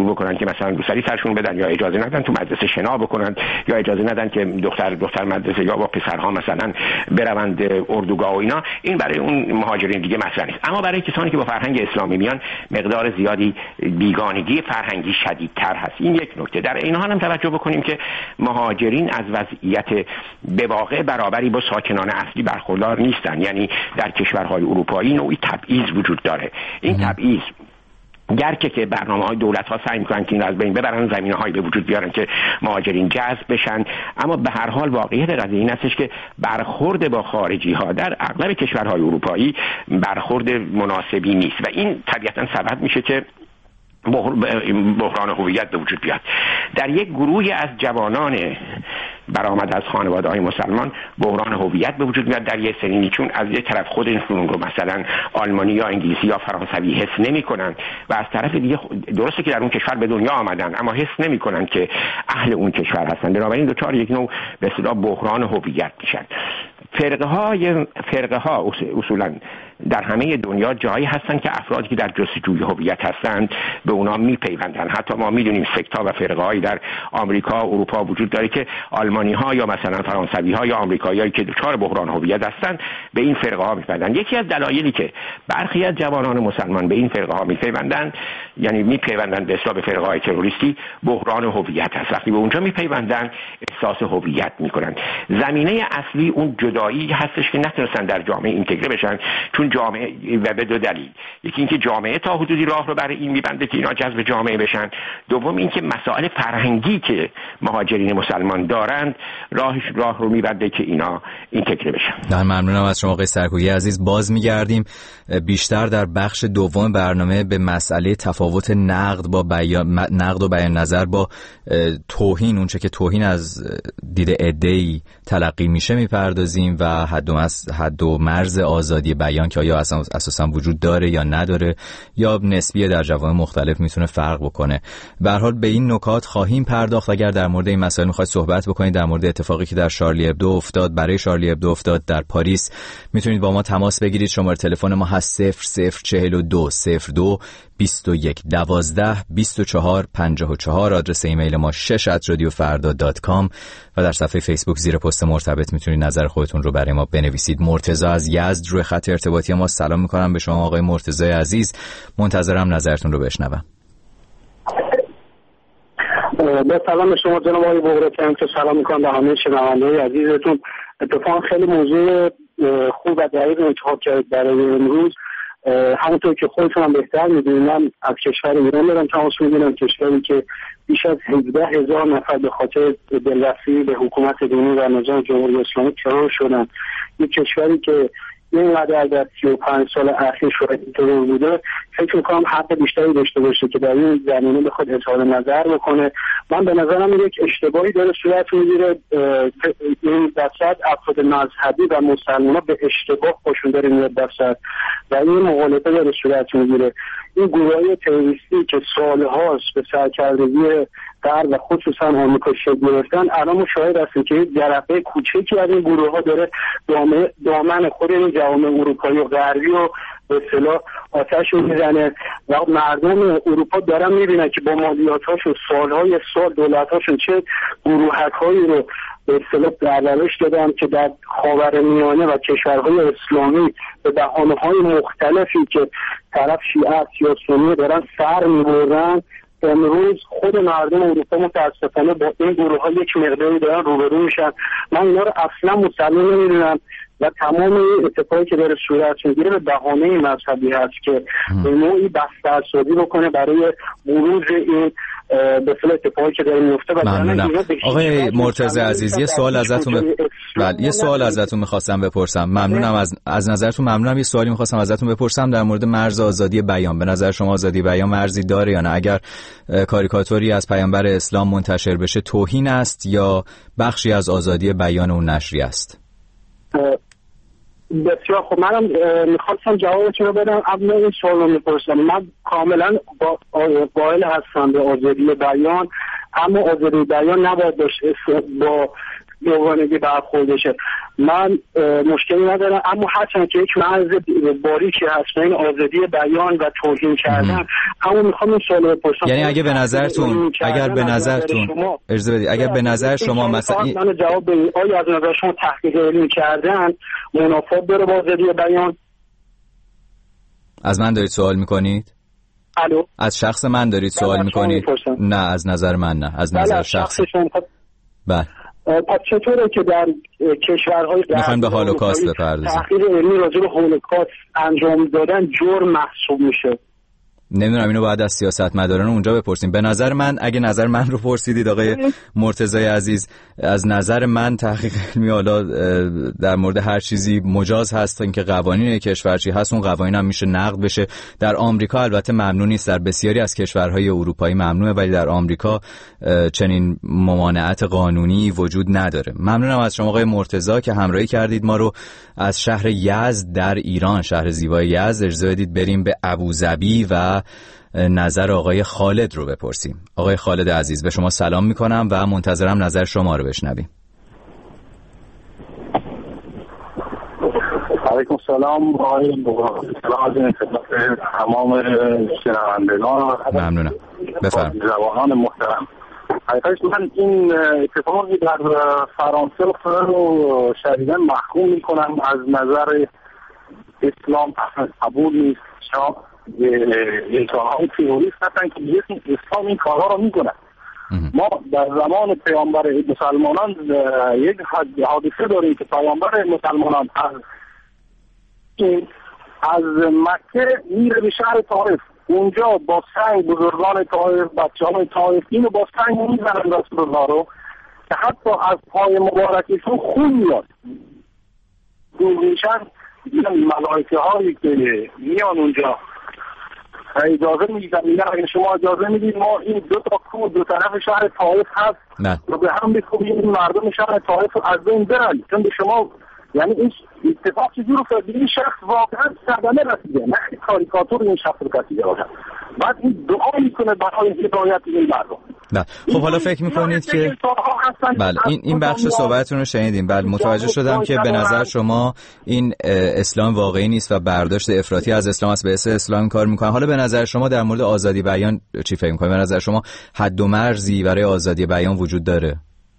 بکنن که مثلا روسری سرشون بدن، یا اجازه ندن تو مدرسه شنا بکنن، یا اجازه ندن که دختر مدرسه یا با پسرها مثلا بروند اردوگاه و اینا. این برای اون مهاجرین دیگه مسئله نیست. اما برای کسانی که با فرهنگ اسلامی میان مقدار زیادی بیگانگی فرهنگی شدیدتر هست. این یک نکته. در این حال هم توجه بکنیم که مهاجرین از وضعیت به واقع برابری با ساکنان اصلی برخوردار نیستن. یعنی در کشورهای اروپایی نوعی تبعیض وجود داره. این تبعیض گرچه که برنامه‌های دولت‌ها سعی می‌کنن که این از بین ببرن، زمینه‌هایی به وجود بیارن که مهاجرین جذب بشن، اما به هر حال واقعیت قضیه این هستش که برخورد با خارجی‌ها در اغلب کشورهای اروپایی برخورد مناسبی نیست و این طبیعتاً سبب میشه که بحران هویت به وجود بیاد. در یک گروهی از جوانان برآمد از خانواده‌های مسلمان بحران هویت به وجود میاد در یک سنینی، چون از یک طرف خودشون رو مثلا آلمانی یا انگلیسی یا فرانسوی حس نمی‌کنن و از طرف دیگه درسته که در اون کشور به دنیا آمدن اما حس نمی‌کنن که اهل اون کشور هستن، بنابراین دچار یک نوع به اصطلاح بحران هویت میشن. فرقه ها اصولا در همه دنیا جایی هستن که افرادی که در جستجوی هویت هستند به اونا میپیوندن. حتی ما میدونیم سکت‌ها و فرقه هایی در آمریکا و اروپا وجود داره که آلمانی ها یا مثلا فرانسوی ها یا آمریکایی‌هایی که دچار بحران هویت هستن به این فرقه ها میپیوندن. یکی از دلایلی که برخی از جوانان مسلمان به این فرقه ها میپیوندن، یعنی میپیوندن به حساب فرقه های تروریستی، بحران هویت هست. وقتی به اونجا میپیوندن احساس هویت میکنن. زمینه اصلی اون جدایی هستش که نتونستن در جامعه اینتگره بشن، چون جامعه و به دو دلیل: یکی اینکه جامعه تا حدودی راه رو برای این میبنده که اینا جذب جامعه بشن، دوم اینکه مسائل فرهنگی که مهاجرین مسلمان دارند راه رو میبنده که اینا اینتگره بشن. ممنونم از شما آقای سرکویی عزیز. باز میگردیم بیشتر در بخش دوم برنامه به مسئله تفاوت نقد و بیان نظر با توهین، اونچه که توهین از دید عده‌ای تلقی میشه میپردازیم و حد و مرز آزادی بیان که آیا اساسا وجود داره یا نداره یا نسبیه در جوامع مختلف میتونه فرق بکنه. به هر حال به این نکات خواهیم پرداخت. اگر در مورد این مسائل میخواید صحبت بکنید، در مورد اتفاقی که در شارلی ابدو افتاد، برای شارلی ابدو افتاد در پاریس، میتونید با ما تماس بگیرید. شماره تلفن ما هست 0042 02 21 12 24 54. آدرس ایمیل ما 6@radiofarda.com و در صفحه فیسبوک زیر پست مرتبط میتونید نظر خودتون رو برای ما بنویسید. مرتضی از یزد روی خط ارتباطی ما. سلام میکنم به شما آقای مرتضی عزیز، منتظرم نظرتون رو بشنوم. با سلام شما جناب آقای بغراتیان، که سلام میکنم به همه شنونده‌های عزیزتون. اتفاقا خیلی موضوع خوب و دقیق انتخاب کردید برای امروز. همونطور که خودتون هم بهتر میدونید، من از کشور ایران دارم تماس میگیرم، کشوری که بیش از 17,000 نفر به خاطر دلبستگی به حکومت دینی و نظام جمهوری اسلامی ترور شدن. یک کشوری که اینقدر در 35 سال اخیر شاهد ترور بوده، فکر میکنم حق بیشتری داشته باشه که در این زمینه بخواد اظهار نظر بکنه. من به نظرم یک اشتباهی داره صورت میگیره. این وسط افراد مذهبی و مسلمان‌ها به اشتباه خودشون داره میاد وسط و این مغالطه داره صورت میگیره. این گروه‌های تروریستی که سال‌هاست به سرکردگی غرب و خصوصا آمریکا شکل گرفتن، الان ما شاهد هستیم که یک جرقه کوچکی از این گروه‌ها داره دامن خود این جوامع اروپایی و غربی رو به اصطلاح آتش میزنه و مردم اروپا دارن میبینن که با مالیات‌هاشون سالهای سال دولت‌هاشون چه گروهک‌هایی رو به اصطلاح پرورش دادن که در خاورمیانه و کشورهای اسلامی به بهانه‌های مختلفی که طرف شیعه است یا سنی دارن سر می‌برن. امروز خود مردم اروپا متاسفانه با این گروه‌ها یک مقداری دارن روبرو میشن. من اینا رو اصلا مسلم نمی‌دونم و تمام این اتفاقی که داره صورت میگیره به بهانه مذهبی هست که به نوعی بسترسازی بکنه برای بروز این به اصطلاح اتفاقی که داره میفته. ممنونم آقای مرتضی عزیز. یه سوال ازتون میخواستم بپرسم. ممنونم از نظرتون. ممنونم. یه سوالی میخواستم ازتون بپرسم در مورد مرز آزادی بیان. به نظر شما آزادی بیان مرزی داره یا نه؟ اگر کاریکاتوری از پیامبر اسلام منتشر بشه توهین است یا بخشی از آزادی بیان اون نشری است؟ بسیار خب، منم میخواستم جوابتون رو بدم. اما این سوال رو میپرسم. من کاملا قائل هستم به آزادی بیان، اما آزادی بیان نباید با دوگانگی برخورد بشه. من مشکلی ندارم، اما حتما که یک مرز باریکی هست بین آزادی بیان و توهین کردن. اما میخوام این سوال بپرسم، یعنی اگه به نظرتون اجازه بدید، اگر به نظر شما مثلا من جواب بدید، آیا از نظر شما تحقیق علمی کردن منافات داره با آزادی بیان؟ از من دارید سوال میکنید؟ الو، از شخص من دارید سوال میکنید؟ نه از نظر من، نه از نظر شخص شما. بله. پس چطوره که در کشورهای میخواین به هولوکاست بپردازید؟ تحقیق علمی راجع به هولوکاست انجام دادن جرم محسوب میشه؟ نمیدونم، اینو باید از سیاستمداران اونجا بپرسیم. به نظر من، اگه نظر من رو پرسیدید آقای مرتضی عزیز، از نظر من تحقیق علمی حالا در مورد هر چیزی مجاز هست، اینکه قوانین کشور چی هست اون قوانین هم میشه نقد بشه. در آمریکا البته ممنوع نیست، در بسیاری از کشورهای اروپایی ممنوعه، ولی در آمریکا چنین ممانعت قانونی وجود نداره. ممنونم از شما آقای مرتضی که همراهی کردید ما رو از شهر یزد در ایران، شهر زیبای یزد. اجازه بدید بریم به ابوظبی و نظر آقای خالد رو بپرسیم. آقای خالد عزیز، به شما سلام میکنم و منتظرم نظر شما رو بشنویم. علیکم السلام آقای بغراتی، تمام شنوندگان. ممنونم، بفرمایید. جوانان محترم، حقیقتش من این اتفاقی در فرانسه رو شدیداً محکوم میکنم. از نظر اسلام اصلا قبول نیست. انسان‌های تروریست هستن که اسلام این کارها رو میکنن. ما در زمان پیامبر مسلمانان یک حادثه داریم که پیامبر مسلمانان از مکه میره به شهر طائف، اونجا با سنگ بزرگان طائف، بچه‌های طائف اینو با سنگ میزنن رسول الله رو که حتی از پای مبارکشون خون میاد. دور میشن، ملائکه هایی که میان اونجا اجازه میدن، اگه شما اجازه میدید ما این دو تا کوه دو طرف شهر طائف هست رو به هم بکوبیم، این مردم شهر طائف رو از بین برن. چون به شما یعنی این اتفاق چیزی رو که این شخص واقعا صدمه رسیده، نه کاریکاتور این شخص رو کسیده باشه. بعد این دعا میکنه برای هدایت این مردم. نه خب حالا فکر میکنید که بله این بخش صحبتتون رو شنیدیم. بله متوجه شدم که به نظر شما این اسلام واقعی نیست و برداشت افراطی از اسلام است، به اسم اسلام کار میکنن. حالا به نظر شما در مورد آزادی بیان چی فکر میکنید؟ به نظر شما حد و مرزی برای آزادی بیان وجود داره؟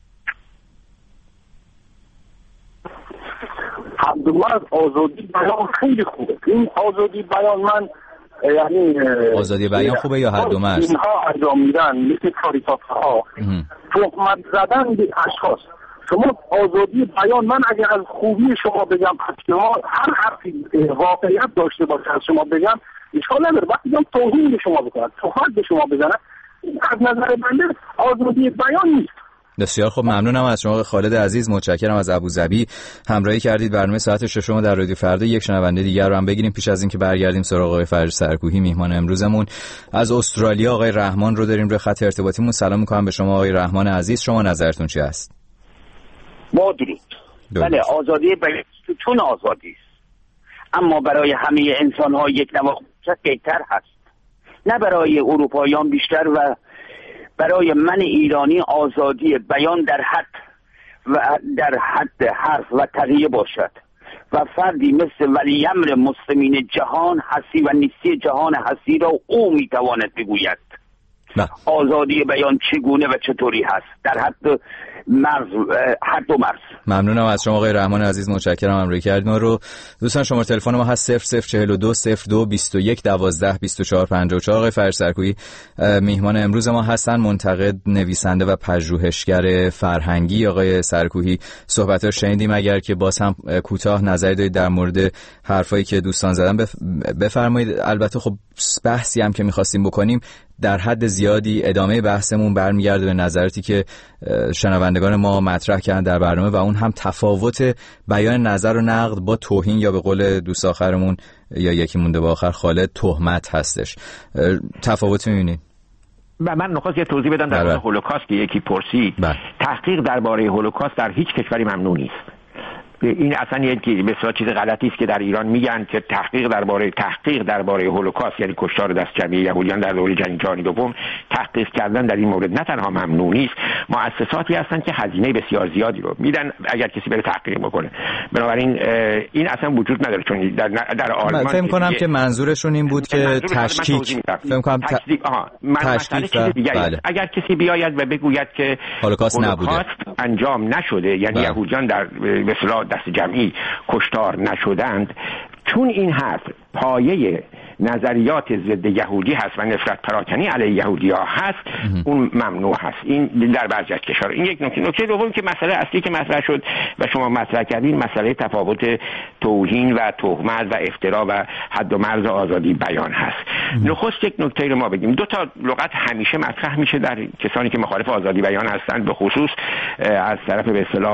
حد و مرز آزادی بیان خیلی خوبه. این آزادی بیان من یعنی آزادی بیان خوبه یا حد و مرز؟ اینها انجام میدن مثل کاریکاتورها، تهمت زدن به اشخاص. شما آزادی بیان، من اگر از خوبی شما بگم، شما هر حرفی واقعیت داشته باشه از شما بگم اشکال نداره. وقتی میگم توهین به شما بکنن، تهمت به شما بزنن، از نظر بنده آزادی بیان نیست. بسیار خب، ممنونم از شما خالد عزیز، متشکرم. از ابوظبی همراهی کردید. برنامه ساعت 6 در رادیو فردا. یک شنونده دیگر رو هم بگیریم پیش از اینکه برگردیم سراغ آقای فرج سرکوهی میهمان امروزمون. از استرالیا آقای رحمان رو داریم روی خط ارتباطیمون. سلام می‌کنم به شما آقای رحمان عزیز. شما نظرتون چی است؟ با درود. بله، آزادی بیان چون آزادی است، اما برای همه انسان‌ها یک نواخت بهتر هست، نه برای اروپاییان بیشتر. و برای من ایرانی آزادی بیان در حد حرف و تقیه باشد و فردی مثل ولی امر مسلمین جهان هستی و نیستی جهان هستی را او میتواند بگوید آزادی بیان چگونه و چطوری هست در حد حد و مرز. ممنونم از شما آقای رحمان عزیز، متشکرم همراهی کردید ما رو. دوستان شماره تلفن ما هست 0042 02 21 12 24 54. آقای فرج سرکوهی میهمان امروز ما هستن، منتقد، نویسنده و پژوهشگر فرهنگی. آقای سرکوهی صحبت‌ها شنیدیم، اگر که باز هم کوتاه نظری دارید در مورد حرفایی که دوستان زدن بفرمایید. البته خب بحثی هم که می‌خواستیم بکنیم در حد زیادی ادامه بحثمون برمیگرده به نظراتی که شنوندگان ما مطرح کردن در برنامه و اون هم تفاوت بیان نظر و نقد با توهین یا به قول دوست آخرمون یا یکی مونده با آخر خالد تهمت هستش. تفاوت می‌بینید؟ من نخواست یه توضیح بدم در مورد هولوکاست که یکی پرسید. تحقیق درباره هولوکاست در هیچ کشوری ممنوع نیست. این اصلا یک بسیار چیز غلطی است که در ایران میگن که تحقیق درباره هولوکاست، یعنی کشتار دست جمعی یهودیان در دوره جنگ جهانی دوم، تحقیق کردن در این مورد نه تنها ممنوع نیست، مؤسساتی هستن که هزینه بسیار زیادی رو میدن اگر کسی بره تحقیق بکنه. بنابراین این اصلا وجود نداره، چون در آلمان فکر کنم که منظورشون این بود که تشکیک، فکر کنم تشکیک بله. اگر کسی بیاید و بگوید که هولوکاست نبوده، انجام نشده، یعنی یهودیان در به اصطلاح دست جمعی کشتار نشدند، چون این حرف پایه نظریات ضد یهودی هست و نفرت پراکنی علیه یهودی‌ها هست، اون ممنوع هست. این در بعضی از کشورها. این یک نکته دوم که مسئله اصلی که مطرح شد و شما مطرح کردین، مسئله تفاوت توهین و تهمت و افترا و حد و مرز آزادی بیان هست. نخست یک نکته رو ما بگیم، دو تا لغت همیشه مطرح میشه در کسانی که مخالف آزادی بیان هستند، به خصوص از طرف به اصطلاح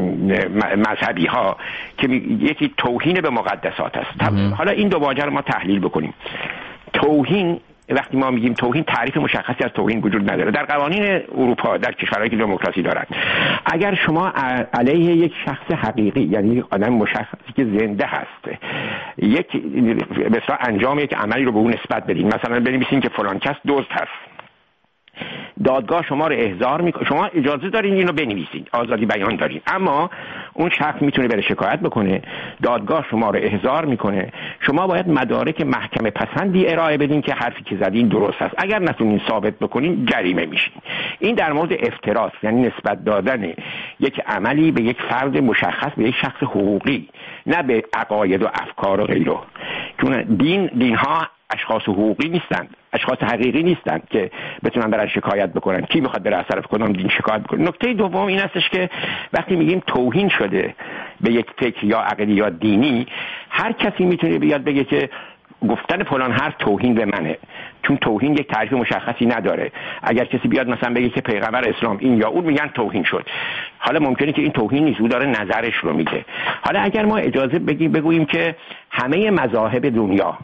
مذهبی ها، که یکی توهین به مقدسات است. حالا این دو واژه رو ما تحلیل بکنیم. توهین، وقتی ما میگیم توهین، تعریف مشخصی از توهین وجود نداره. در قوانین اروپا، در کشورهایی که دموکراسی دارند، اگر شما علیه یک شخص حقیقی، یعنی یک آدم مشخصی که زنده هست، یک مثلا انجام یک عملی رو به اون نسبت بدین، مثلا بنویسین که فلان کس دزد هست، دادگاه شما رو احضار میکنه، شما اجازه دارین اینو بنویسین، آزادی بیان دارین، اما اون شخص میتونه بره شکایت بکنه، دادگاه شما رو احضار میکنه، شما باید مدارک محکمه پسندی ارائه بدین که حرفی که زدین درست هست. اگر نتونین ثابت بکنین جریمه میشین. این در مورد افتراست، یعنی نسبت دادن یک عملی به یک فرد مشخص، به یک شخص حقوقی، نه به عقاید و افکار و غیره. چون دینها اشخاص حقوقی نیستند، اشخاص حقیقی نیستند که بتونن برای شکایت بکنن. کی میخواد بره از طرف کدام دین شکایت بکنه؟ نکته دوم این هستش که وقتی میگیم توهین شده به یک فکر یا عقیده یا دینی، هر کسی میتونه بیاد بگه که گفتن فلان حرف توهین به منه، چون توهین یک تعریف مشخصی نداره. اگر کسی بیاد مثلا بگه که پیغمبر اسلام این یا اون، میگن توهین شد. حالا ممکنه که این توهین نیست، او داره نظرش رو میگه. حالا اگر ما اجازه بگوییم که همه مذاهب دنیا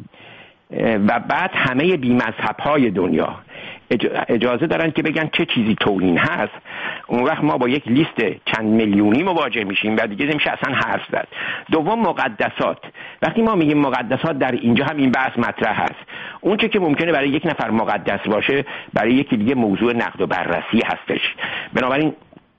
و بعد همه بی‌مذهب‌های دنیا اجازه دارن که بگن چه چیزی توهین هست، اون وقت ما با یک لیست چند میلیونی مواجه میشیم و دیگه نمیشه اصلا حرف زد. دوم، مقدسات. وقتی ما میگیم مقدسات، در اینجا هم این بحث مطرح هست. اون چه که ممکنه برای یک نفر مقدس باشه، برای یکی دیگه موضوع نقد و بررسی هستش. بنابراین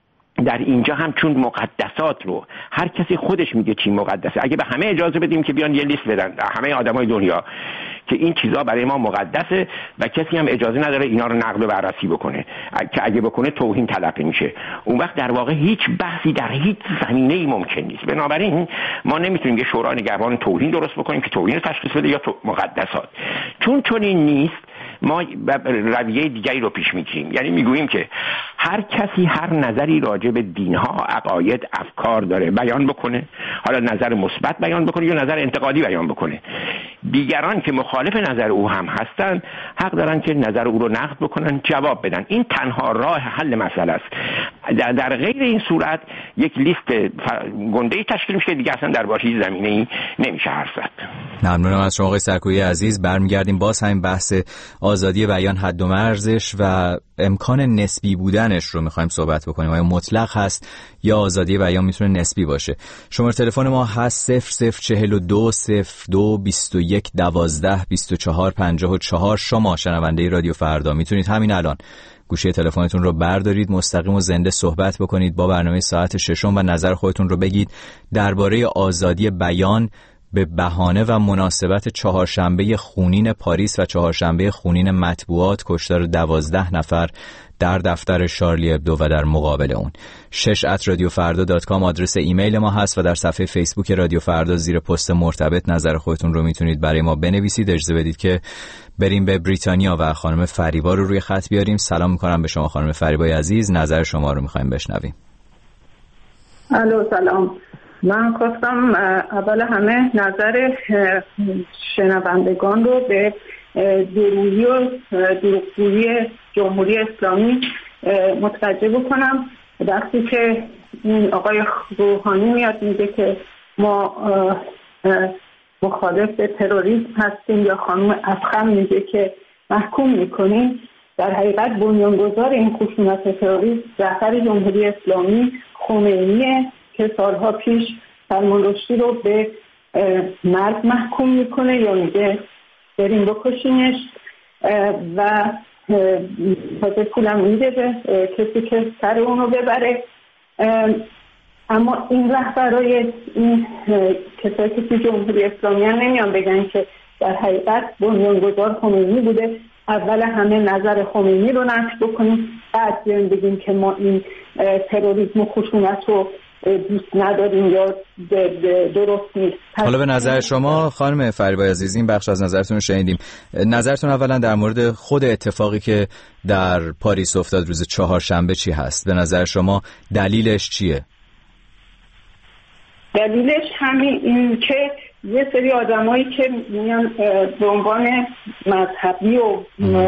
در اینجا هم چون مقدسات رو هر کسی خودش میگه چی مقدسه، اگه به همه اجازه بدیم که بیان یه لیست بدن، همه آدمای دنیا، که این چیزا برای ما مقدسه و کسی هم اجازه نداره اینا رو نقد و بررسی بکنه، که اگه بکنه توهین تلقی میشه، اون وقت در واقع هیچ بحثی در هیچ زمینه‌ای ممکن نیست. بنابراین ما نمیتونیم یه شورای نگهبان توهین درست بکنیم که توهین رو تشخیص بده یا مقدسات. چون این نیست، ما رویه دیگری رو پیش میگیریم، یعنی میگوییم که هر کسی هر نظری راجع به دینها، عقاید، افکار داره بیان بکنه، حالا نظر مثبت بیان بکنه یا نظر انتقادی بیان بکنه. دیگران که مخالف نظر او هم هستن حق دارن که نظر او رو نقد بکنن، جواب بدن. این تنها راه حل مسئله است. در غیر این صورت یک لیست گنده‌ای تشکیل میشه، دیگه اصلا در هیچ زمینه‌ای نمیشه حرف زد. ممنونم از شما آقای سرکویی عزیز. برمیگردیم باز همین بحث آزادی بیان، حد و مرزش و امکان نسبی بودنش رو میخوایم صحبت بکنیم. آیا مطلق هست یا آزادی بیان میتونه نسبی باشه؟ شماره تلفن ما هست 0042 02 21 12 24 54. شما شنونده رادیو فردا میتونید همین الان گوشی تلفنتون رو بردارید، مستقیم و زنده صحبت بکنید با برنامه ساعت ششم و نظر خودتون رو بگید درباره آزادی بیان به بهانه و مناسبت چهارشنبه خونین پاریس و چهارشنبه خونین مطبوعات، کشتار 12 نفر در دفتر شارلی ابدو و در مقابل اون. 6@radiofarda.com آدرس ایمیل ما هست و در صفحه فیسبوک رادیو فردا زیر پست مرتبط نظر خودتون رو میتونید برای ما بنویسید. اجازه بدید که بریم به بریتانیا و خانم فریبا رو روی خط بیاریم. سلام میکنم به شما خانم فریبای عزیز، نظر شما رو میخوایم بشنویم. الو سلام. من خواستم اول همه نظر شنوندگان رو به درویی و دروغگویی جمهوری اسلامی متوجه بکنم. وقتی که این آقای روحانی میاد میگه که ما مخالف تروریسم هستیم یا خانم افخم میگه که محکوم میکنیم، در حقیقت بنیانگذار این خشونت تروریسم رهبر جمهوری اسلامی خمینیه که سالها پیش سلمان رشدی رو به مرگ محکوم میکنه یا میگه بریم بکشینش و تازه پولم میده به کسی که سر اونو ببره. اما این رهبرای این کسایی که توی جمهوری اسلامی نمیان بگن که در حقیقت بنیانگذار خمینی بوده. اول همه نظر خمینی رو نقش بکنیم، بعد بیان بگیم که ما این تروریسم و خشونت رو دوست نداریم یا درست نیست. حالا به نظر شما خانم فریبای عزیز، این بخش از نظرتون رو شنیدیم، نظرتون اولا در مورد خود اتفاقی که در پاریس افتاد روز چهارشنبه چی هست؟ به نظر شما دلیلش چیه؟ دلیلش همین این که یه سری آدمایی که میان به عنوان مذهبی و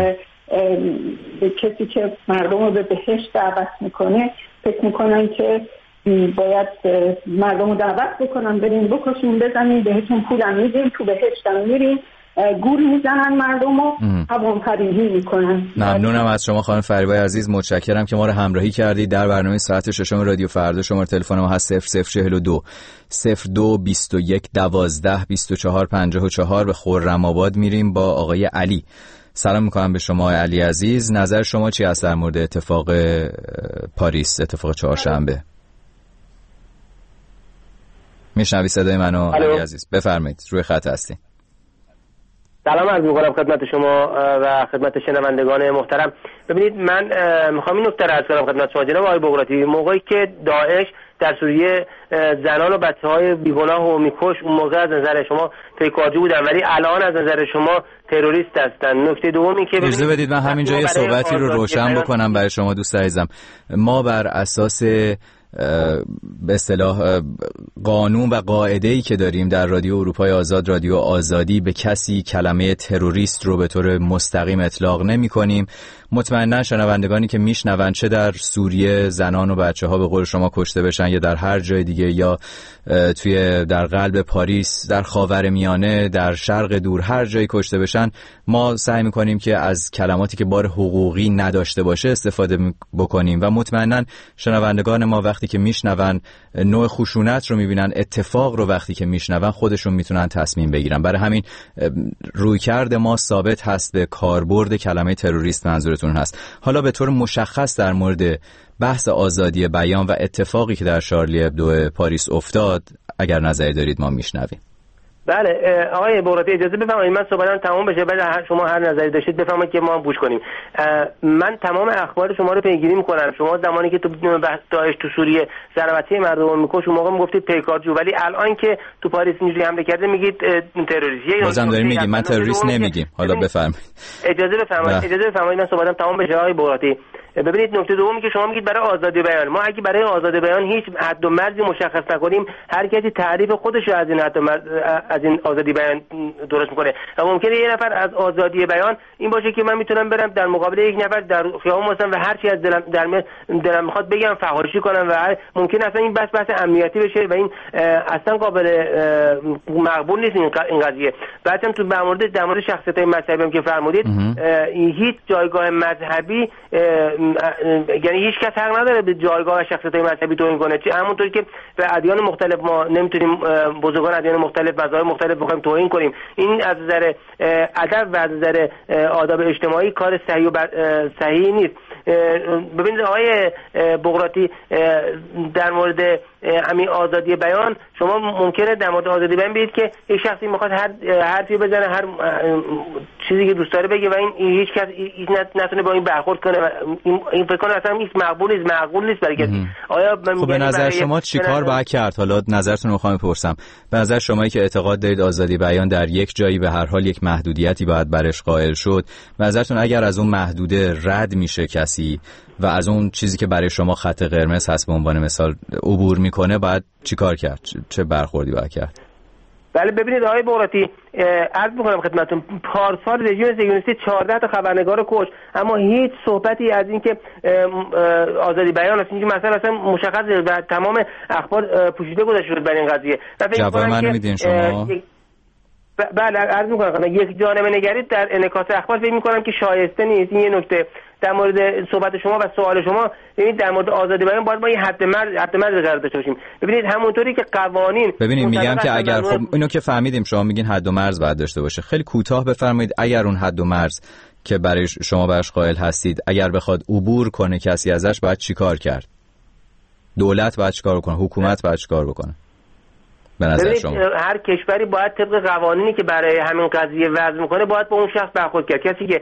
کسی که مردم رو به بهشت دعوت میکنه فکر میکنن که باید مردم رو دعوت بکنن بریم بکشیم بزنیم بهتون پولم میدیم تو بهشتم میریم، گول میزنن مردم رو هوام پریزی میکنن. ممنونم از شما خانم فریبای عزیز، متشکرم که ما رو همراهی کردید در برنامه ساعت ششم رادیو فردا. شماره تلفن ما هست 0042 02 21 12 24 54. به خرم آباد میریم با آقای علی. سلام میکنم به شما علی عزیز، نظر شما چی است در مورد اتفاق پاریس، اتفاق چهارشنبه؟ میشنوی صدای منو علی عزیز؟ بفرمایید، روی خط هستی. سلام عرض می‌کنم خدمت شما و خدمت شنوندگان محترم. ببینید من میخوام این نکته رو عرض کنم خدمت شما جناب آقای بغراتی. موقعی که داعش در سوریه زنان و بچه‌های بیگناه رو میکش، اون موقع از نظر شما پیکارجو بودن، ولی الان از نظر شما تروریست هستن. نکته دومی که اجازه بدید من همینجا یه صحبتی رو روشن بکنم برای شما دوست عزیزم. ما بر اساس به اصطلاح قانون و قاعده‌ای که داریم در رادیو اروپای آزاد، رادیو آزادی، به کسی کلمه تروریست رو به طور مستقیم اطلاق نمی‌کنیم. مطمئنا شنوندگانی که میشنون چه در سوریه زنان و بچه‌ها به قول شما کشته بشن یا در هر جای دیگه یا در قلب پاریس، در خاورمیانه، در شرق دور، هر جایی کشته بشن، ما سعی می‌کنیم که از کلماتی که بار حقوقی نداشته باشه استفاده بکنیم و مطمئنا شنوندگان ما وقتی که میشنون نوع خشونت رو میبینن، اتفاق رو وقتی که میشنون خودشون میتونن تصمیم بگیرن. برای همین رویکرد ما ثابت هست به کاربرد کلمه تروریست منظورتون هست. حالا به طور مشخص در مورد بحث آزادی بیان و اتفاقی که در شارلی ابدو پاریس افتاد اگر نظری دارید ما میشنویم. بله آقای بغراتی اجازه بفرمایید من صحبتم تمام بشه، بعد شما هر نظری داشتید بفرمایید که ما گوش کنیم. من تمام اخبار شما رو پیگیری میکنم. شما زمانی که تو داعش تو سوریه ضربتی مردم میکش اون موقع میگفتید پیکارجو، ولی الان که تو پاریس اینجوری حمله کرده میگید تروریست. بازم داریم میگیم من تروریست نمیگیم. حالا بفرمایید. اجازه بفرمایید من صحبتم تمام بشه آقای بغراتی. ببینید نکته دومی که شما میگید برای آزادی بیان، ما اگه برای آزادی بیان هیچ حد و مرزی مشخص نکنیم، هر کسی تعریف خودش رو از این حد و مرز از این آزادی بیان درست میکنه و ممکنه یه نفر از آزادی بیان این باشه که من میتونم برم در مقابل یک نفر در خیابون واسم و هر چی از دلم میخواد بگم، فحاشی کنم و ممکن اصلا این بحث امنیتی بشه و این اصلا قابل مقبول نیست این قضیه. بعدم تو در مورد شخصیت‌های مذهبی هم که فرمودید، هیچ جایگاه مذهبی یعنی هیچ کس حق نداره به جایگاه شخصیت‌های مذهبی توهین کنه. همونطوری که به ادیان مختلف ما نمیتونیم بزرگان ادیان مختلف مذاهب مختلف بخوایم توهین کنیم، این از نظر ادب و از نظر آداب اجتماعی کار صحیح نیست. ببینید آقای بغراتی در مورد همین آزادی بیان، شما ممکنه در مورد آزادی بیان بگید که یک شخصی میخواد هر حرفی بزنه، هر چیزی که دوست داره بگه و این هیچ کس نتونه با این برخورد کنه و این فکر کنم اصلا نیست، معقول نیست برای کسی. آیا خب به نظر شما چیکار باید کرد؟ حالا نظرتون رو میخوام بپرسم. به نظر شمایی که اعتقاد دارید آزادی بیان در یک جایی به هر حال یک محدودیتی باید برش قائل شد، به نظرتون اگر از اون محدوده رد میشه کسی و از اون چیزی که برای شما خط قرمز هست به عنوان مثال عبور میکنه، باید چیکار کرد؟ چه برخوردی باید کرد؟ بله ببینید آقای بغراتی عرض می‌کنم خدمتتون، پارسال رژیم صهیونیستی 14 تا خبرنگار کش، اما هیچ صحبتی از این که آزادی بیان است، این مثلا اصلا مشخصه و تمام اخبار پوشیده گذاشته شد برای این قضیه. جواب من میدین شما؟ بله عرض می‌کنم یک جانبه نگری در انعکاس اخبار فکر می‌کنم که شایسته نیست. این یه نکته. در مورد صحبت شما و سوال شما، ببینید در مورد آزادی بیان باید ما یه حد مرز قرار داشته باشیم. ببینید همونطوری که قوانین، ببینید میگم که اگر خب اینو که فهمیدیم شما میگین حد و مرز باید داشته باشه، خیلی کوتاه بفرمایید اگر اون حد و مرز که برای شما براش قائل هستید اگر بخواد عبور کنه کسی ازش، باید چیکار کرد؟ دولت باید چیکار کنه؟ حکومت باید چیکار بکنه؟ به نظر شما هر کشوری باید طبق قوانینی که برای همین قضیه وضع میکنه باید با اون شخص برخورد کرد. کسی که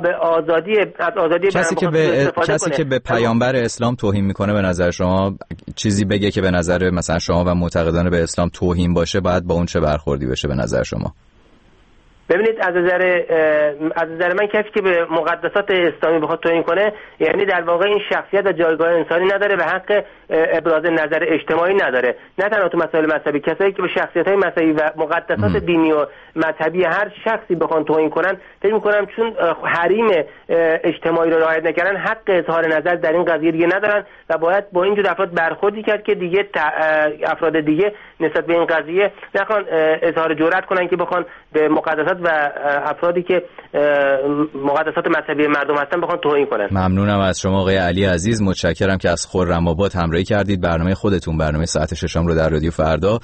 کسی که به پیامبر اسلام توهین میکنه، به نظر شما چیزی بگه که به نظر مثلا شما و معتقدان به اسلام توهین باشه، باید با اون چه برخوردی بشه به نظر شما؟ ببینید از نظر من کسی که به مقدسات اسلامی بخواد توهین کنه، یعنی در واقع این شخصیت و جایگاه انسانی نداره و حق ابراز نظر اجتماعی نداره. نه تنها تو مسائل مذهبی، کسایی که به شخصیت‌های مذهبی و مقدسات دینی و مذهبی هر شخصی بخوان توهین کنن، فکر می‌کنم چون حریم اجتماعی رو رعایت نکردن، حق اظهار نظر در این قضیه دیگه ندارن و باید با اینجور افراد برخوردی کرد که دیگه افراد دیگه نسبت به این قضیه نخوان اظهار جرأت کنن که بخوان به مقدسات و افرادی که مقدسات مذهبی مردم هستن بخوان توهین کنن. ممنونم از شما آقای علی عزیز، متشکرم که از خرم‌آباد همراهی کردید. برنامه خودتون، برنامه ساعت ششم رو در رادیو فردا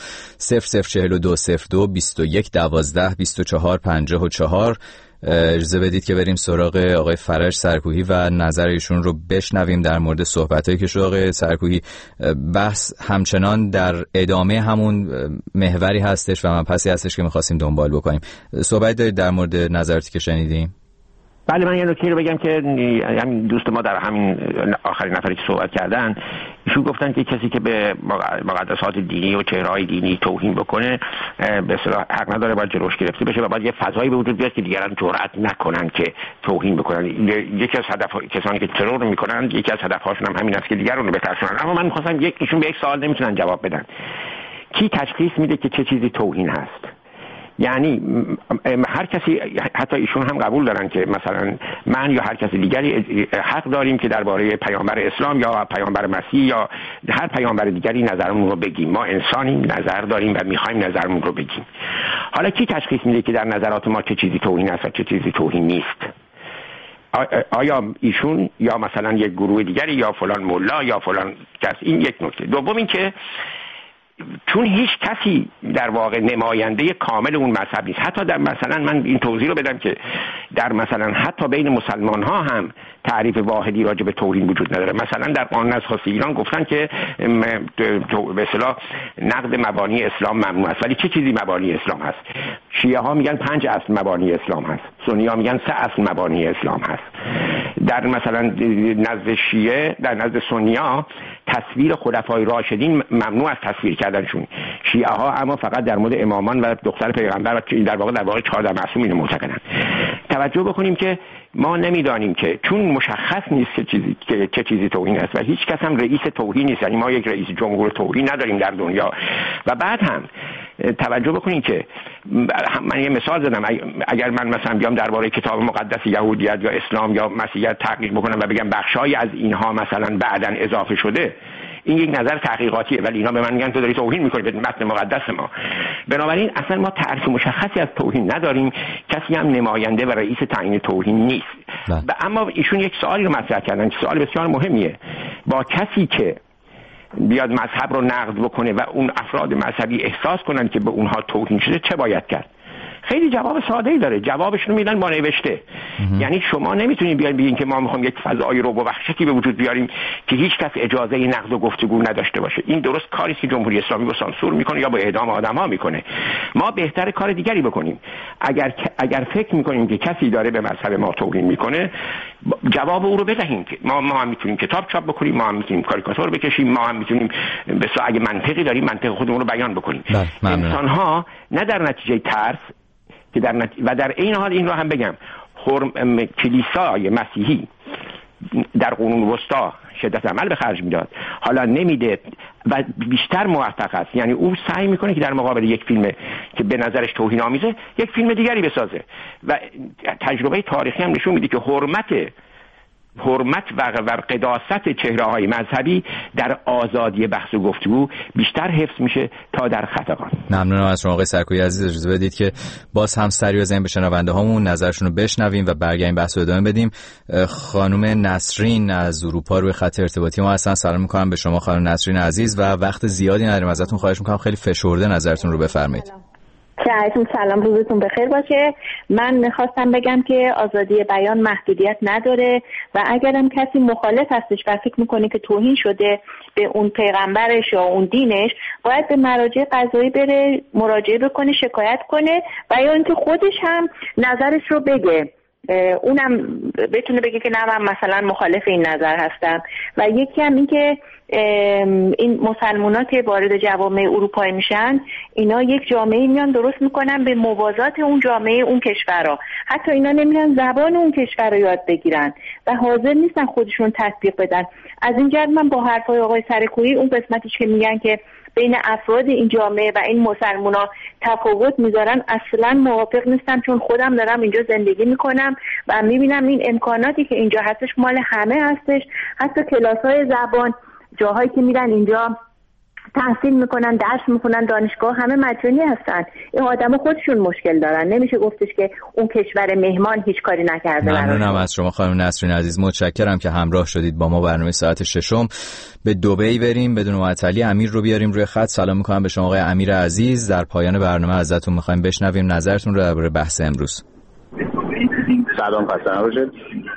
004202 21 12 24 54 اجازه بدید که بریم سراغ آقای فرج سرکوهی و نظر ایشون رو بشنویم در مورد صحبتایی که شد. آقای سرکوهی، بحث همچنان در ادامه همون محوری هستش و مبحثی هستش که می‌خواستیم دنبال بکنیم. صحبت دارید در مورد نظراتی که شنیدیم؟ بله، من یه نکته رو بگم که همین دوست ما در همین آخرین نفری که صحبت کردن، ایشون گفتن که کسی که به مقدسات دینی و چهره‌های دینی توهین بکنه به اصطلاح حق نداره، باید جلوش گرفته بشه و باید یه فضایی به وجود بیاد که دیگران جرئت نکنن که توهین بکنن. یکی از کسانی که ترور میکنن، یکی از هدف‌هاشون هم همین است که دیگران رو بترسونن. اما من می‌خواستم ایشون به یک سوال نمیتونن جواب بدن. کی تشخیص میده که چه چیزی توهین هست؟ یعنی هر کسی، حتی ایشون هم قبول دارن که مثلا من یا هر کسی دیگری حق داریم که درباره پیامبر اسلام یا پیامبر مسیح یا هر پیامبر دیگری نظرمون رو بگیم. ما انسانیم، نظر داریم و میخوایم نظرمون رو بگیم. حالا کی تشخیص میده که در نظرات ما چه چیزی توهین است و چه چیزی توهین نیست؟ آیا ایشون یا مثلا یک گروه دیگری یا فلان ملا یا فلان کس؟ این یک نکته. دوم این که چون هیچ کسی در واقع نماینده کامل اون مذهب نیست. حتی در مثلا من این توضیح رو بدم که در مثلا حتی بین مسلمان ها هم تعریف واحدی راجع به توهین وجود نداره. مثلا در قانون اساسی ایران گفتن که به اصطلاح نقد مبانی اسلام ممنوع است. ولی چه چیزی مبانی اسلام هست؟ شیعه ها میگن 5 اصل مبانی اسلام هست، سنی ها میگن 3 اصل مبانی اسلام هست. در مثلا نزد شیعه، در نزد سنی ها تصویر خلفای راشدین ممنوع است تصویر کردنشون. شیعه ها اما فقط در مورد امامان و دختر پیغمبر و در واقع 14 معصومین معتقدن. توجه بکنیم که ما نمیدانیم که چون مشخص نیست چه چیزی توهین است و هیچ کس هم رئیس توهین نیست. یعنی ما یک رئیس جمهور توهین نداریم در دنیا. و بعد هم توجه بکنین که من یه مثال زدم، اگر من مثلا بیام درباره کتاب مقدس یهودیت یا اسلام یا مسیحیت تحقیق بکنم و بگم بخشای از اینها مثلا بعداً اضافه شده، این یک نظر تحقیقاتیه، ولی اینا به من میگن تو داری توهین میکنی به متن مقدس ما. بنابراین اصلا ما تعریف مشخصی از توهین نداریم، کسی هم نماینده و رئیس تعیین توهین نیست. و اما ایشون یک سوالی رو مطرح کردن که سوال بسیار مهمیه. با کسی که بیاد مذهب رو نقد بکنه و اون افراد مذهبی احساس کنن که به اونها توهین شده، چه باید کرد؟ خیلی جواب ساده‌ای داره. جوابش رو میدن با نوشته. یعنی شما نمیتونید بیاین بگین که ما میخوایم یک فضای رعب و وحشتی به وجود بیاریم که هیچ کس اجازه نقد و گفتگو نداشته باشه. این درست کاری که جمهوری اسلامی رو سانسور میکنه یا با اعدام آدم‌ها میکنه. ما بهتر کار دیگری بکنیم. اگر فکر میکنیم که کسی داره به مذهب ما توهین میکنه، جواب او رو بدهیم که ما هم میتونیم کتاب چاپ بکنیم، ما هم میتونیم کاریکاتور بکشیم، ما هم میتونیم اگه منطقی داریم منطق خودمون رو بیان بکنیم. انسان‌ها نه در نتیجه ترس که و در این حال این رو هم بگم، کلیسای مسیحی در قرون وسطا شدت عمل به خرج میداد، حالا نمیده و بیشتر موفق است. یعنی او سعی میکنه که در مقابل یک فیلم که به نظرش توهین آمیزه یک فیلم دیگری بسازه و تجربه تاریخی هم نشون میده که حرمت حرمت و قداست چهره‌های مذهبی در آزادی بحث و گفتگو بیشتر حفظ میشه تا در خفقان. ممنونم از شما آقای سرکویی عزیز. اجازه بدید که باز هم سری بزنیم به شنونده هامون، نظرشون رو بشنویم و برگردیم بحث رو ادامه بدیم. خانم نسرین از اروپا روی خط ارتباطی ما هستن. سلام می‌کنم به شما خانم نسرین عزیز و وقت زیادی نداریم، ازتون خواهش می‌کنم خیلی فشرده نظرتون رو بفرمایید. سلام، روزتون بخیر باشه. من میخواستم بگم که آزادی بیان محدودیت نداره و اگرم کسی مخالف هستش و فکر میکنه که توهین شده به اون پیغمبرش یا اون دینش، باید به مراجع قضایی بره، مراجعه بکنه، شکایت کنه و یا اینکه خودش هم نظرش رو بگه، اونم بتونه بگه که نه من مثلا مخالف این نظر هستم. و یکی هم این که این مسلمان‌ها که وارد جوامع اروپایی میشن، اینا یک جامعه میان درست میکنن به موازات اون جامعه اون کشورها، حتی اینا نمیرن زبان اون کشور رو یاد بگیرن و حاضر نیستن خودشون تطبیق بدن. از این جهت من با حرفای آقای سرکویی اون قسمتیش که میگن که بین افراد این جامعه و این مسلمان‌ها تفاوت میذارن اصلا موافق نیستم، چون خودم دارم اینجا زندگی میکنم و میبینم این امکاناتی که اینجا هستش مال همه هستش، حتی کلاس‌های زبان، جاهایی که میرن اینجا تحصیل میکنن، درس میکنن، دانشگاه، همه مجانی هستن. این آدم خودشون مشکل دارن، نمیشه گفتش که اون کشور مهمان هیچ کاری نکرده. ممنونم از شما خانم نسرین عزیز، متشکرم که همراه شدید با ما. برنامه ساعت 6 به دبی بریم، بدون معطلی امیر رو بیاریم روی خط. سلام میکنم به شما آقای امیر عزیز. در پایان برنامه ازتون میخوایم بشنویم نظرتون رو درباره بحث امروز. سلام، خسته نباشید.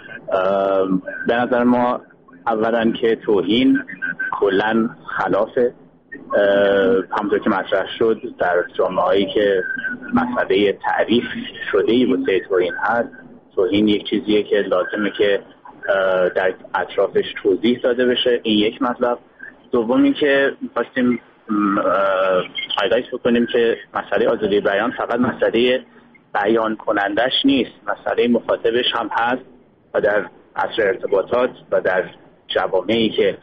به نظر ما اولا که توهین کلا خلافه، همونطور که مطرح شد در جامعه‌ای که مسئله تعریف شده‌ای واسه توهین هست، توهین یک چیزیه که لازمه که در اطرافش توضیح داده بشه. این یک مطلب. دومی که می‌خواستیم هایلایت بکنیم که مسئله آزادی بیان فقط مسئله بیان کنندش نیست، مسئله مخاطبش هم هست و در عصر ارتباطات و در جوامعی که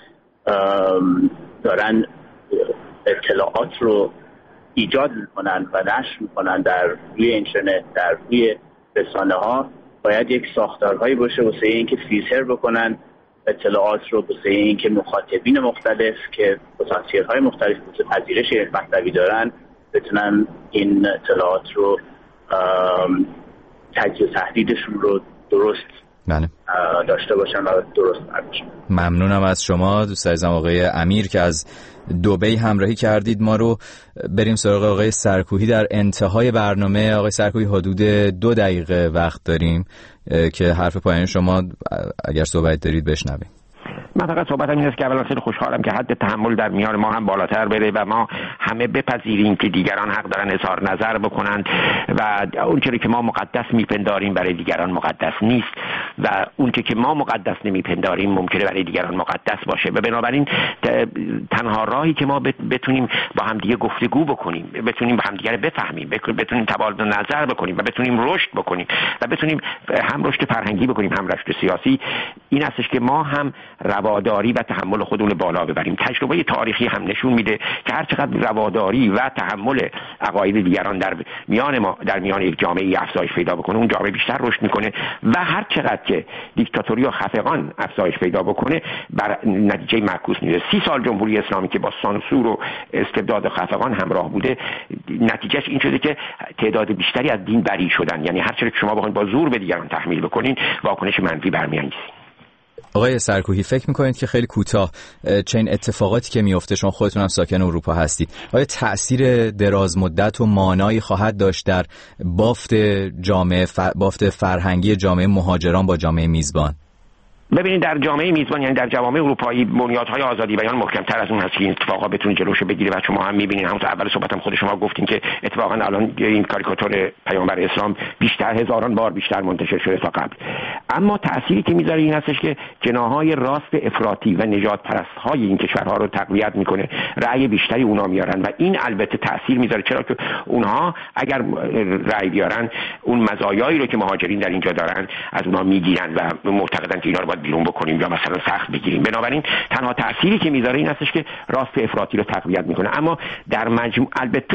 دارن اطلاعات رو ایجاد میکنن و نشر میکنن در روی اینترنت، در روی رسانه ها، باید یک ساختارهایی باشه واسه این که فیلتر بکنن اطلاعات رو، واسه این که مخاطبین مختلف که پتانسیل های مختلف واسه پذیرش مطلبی دارن بتونن این اطلاعات رو تجزیه و تحلیلشون رو درست داشته باشن و درست برداشتن. ممنونم از شما دوست عزیزم آقای امیر که از دبی همراهی کردید ما رو. بریم سراغ آقای سرکویی در انتهای برنامه. آقای سرکویی حدود 2 دقیقه وقت داریم که حرف پایان شما اگر صحبت دارید بشنویم. من فقط صحبتم این است که اولا خیلی خوشحالم که حد تحمل در میان ما هم بالاتر بره و ما همه بپذیریم که دیگران حق دارن اظهار نظر بکنند و اونچه که ما مقدس میپنداریم برای دیگران مقدس نیست و اونچه که ما مقدس نمیپنداریم ممکنه برای دیگران مقدس باشه و بنابراین تنها راهی که ما بتونیم با هم دیگه گفتگو بکنیم، بتونیم با هم دیگه بفهمیم، بتونیم تبادل نظر بکنیم و بتونیم رشد بکنیم و بتونیم هم رشد فرهنگی بکنیم هم رشد سیاسی، این هستش که ما هم رواداری و تحمل خودمون بالا ببریم. تجربه تاریخی هم نشون میده که هر چقدر رواداری و تحمل عقاید دیگران در میان ما، در میان یک جامعه افزایش پیدا بکنه، اون جامعه بیشتر رشد میکنه و هر چقدر که دیکتاتوری و خفقان افزایش پیدا بکنه بر نتیجه معکوس میده. 30 سال جمهوری اسلامی که با سانسور و استبداد و خفقان همراه بوده، نتیجهش این شده که تعداد بیشتری از دین بری شدن. یعنی هر چقدر شما بخواید با زور به دیگران تحمیل بکنین، واکنش منفی برمیانگیزید. آقای سرکویی فکر میکنید که خیلی کوتاه چنین اتفاقاتی که میفته، شما خودتون هم ساکن اروپا هستید، آیا تأثیر دراز مدت و مانعی خواهد داشت در بافت جامعه بافت فرهنگی جامعه مهاجران با جامعه میزبان؟ ببینید در جامعه میزبان، یعنی در جوامع اروپایی، بنیادهای آزادی بیان محکم‌تر از اون هست که این اتفاقا بتونه جلوشو بگیره و شما هم می‌بینید، همون اول صحبتم خود شما گفتین که اتفاقا الان این کاریکاتور پیامبر اسلام بیشتر، هزاران بار بیشتر منتشر شده تا قبل. اما تأثیری که میذاره این هستش که جناح‌های راست افراطی و نجات پرست‌های این کشورها رو تقویت میکنه، رأی بیشتری اونها میارن و این البته تأثیر میذاره، چرا که اونها اگر رأی بیارن اون مزایایی رو که مهاجرین در اینجا دارن از اونها میگیرن و معتقدن که اینا رو بیرون بکنیم یا مثلا سخت بگیریم. بنابراین تنها تأثیری که میذاره این هستش که راست افراطی رو تقویت میکنه. اما در مجموع البته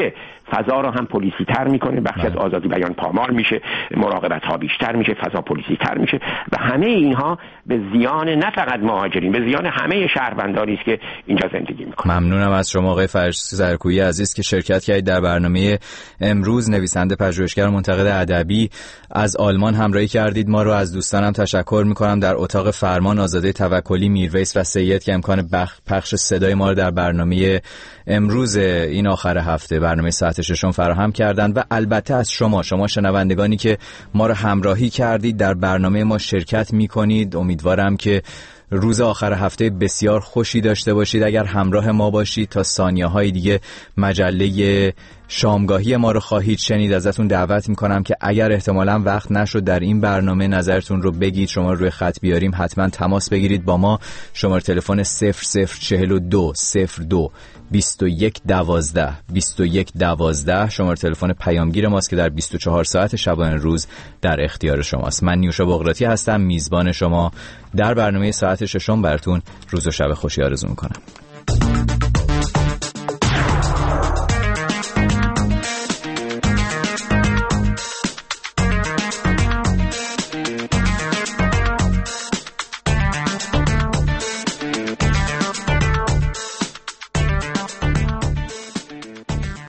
فضا رو هم پلیسی تر میکنه، بخشی از آزادی بیان پامال میشه، مراقبت ها بیشتر میشه، فضا پلیسی تر میشه و همه اینها به زیان نه فقط مهاجرین، به زیان همه شهروندانی است که اینجا زندگی میکنن. ممنونم از شما آقای فرشی زرکویی عزیز که شرکت کردید در برنامه امروز. نویسنده، پژوهشگر، منتقد ادبی، از آلمان همراهی کردید ما رو. از دوستانم تشکر میکنم در اتاق فرمان آزاده توکلی، میرویس و سید که امکان پخش صدای ما رو در برنامه امروز این آخر هفته، برنامه ساعت ششم فراهم کردند و البته از شما شنوندگانی که ما رو همراهی کردید، در برنامه ما شرکت میکنید. امیدوارم که روز آخر هفته بسیار خوشی داشته باشید. اگر همراه ما باشید تا ثانیه‌های دیگه مجله شامگاهی ما رو خواهید شنید. ازتون دعوت میکنم که اگر احتمالاً وقت نشد در این برنامه نظرتون رو بگید، شما روی خط بیاریم، حتما تماس بگیرید با ما. شماره تلفن 0042 02 2112 2112 شماره تلفن پیامگیر ماست که در 24 ساعت شبانه روز در اختیار شماست. من نیوشا بغراتی هستم، میزبان شما در برنامه ساعت ششم. براتون روز و شب خوشی آرزو میکنم.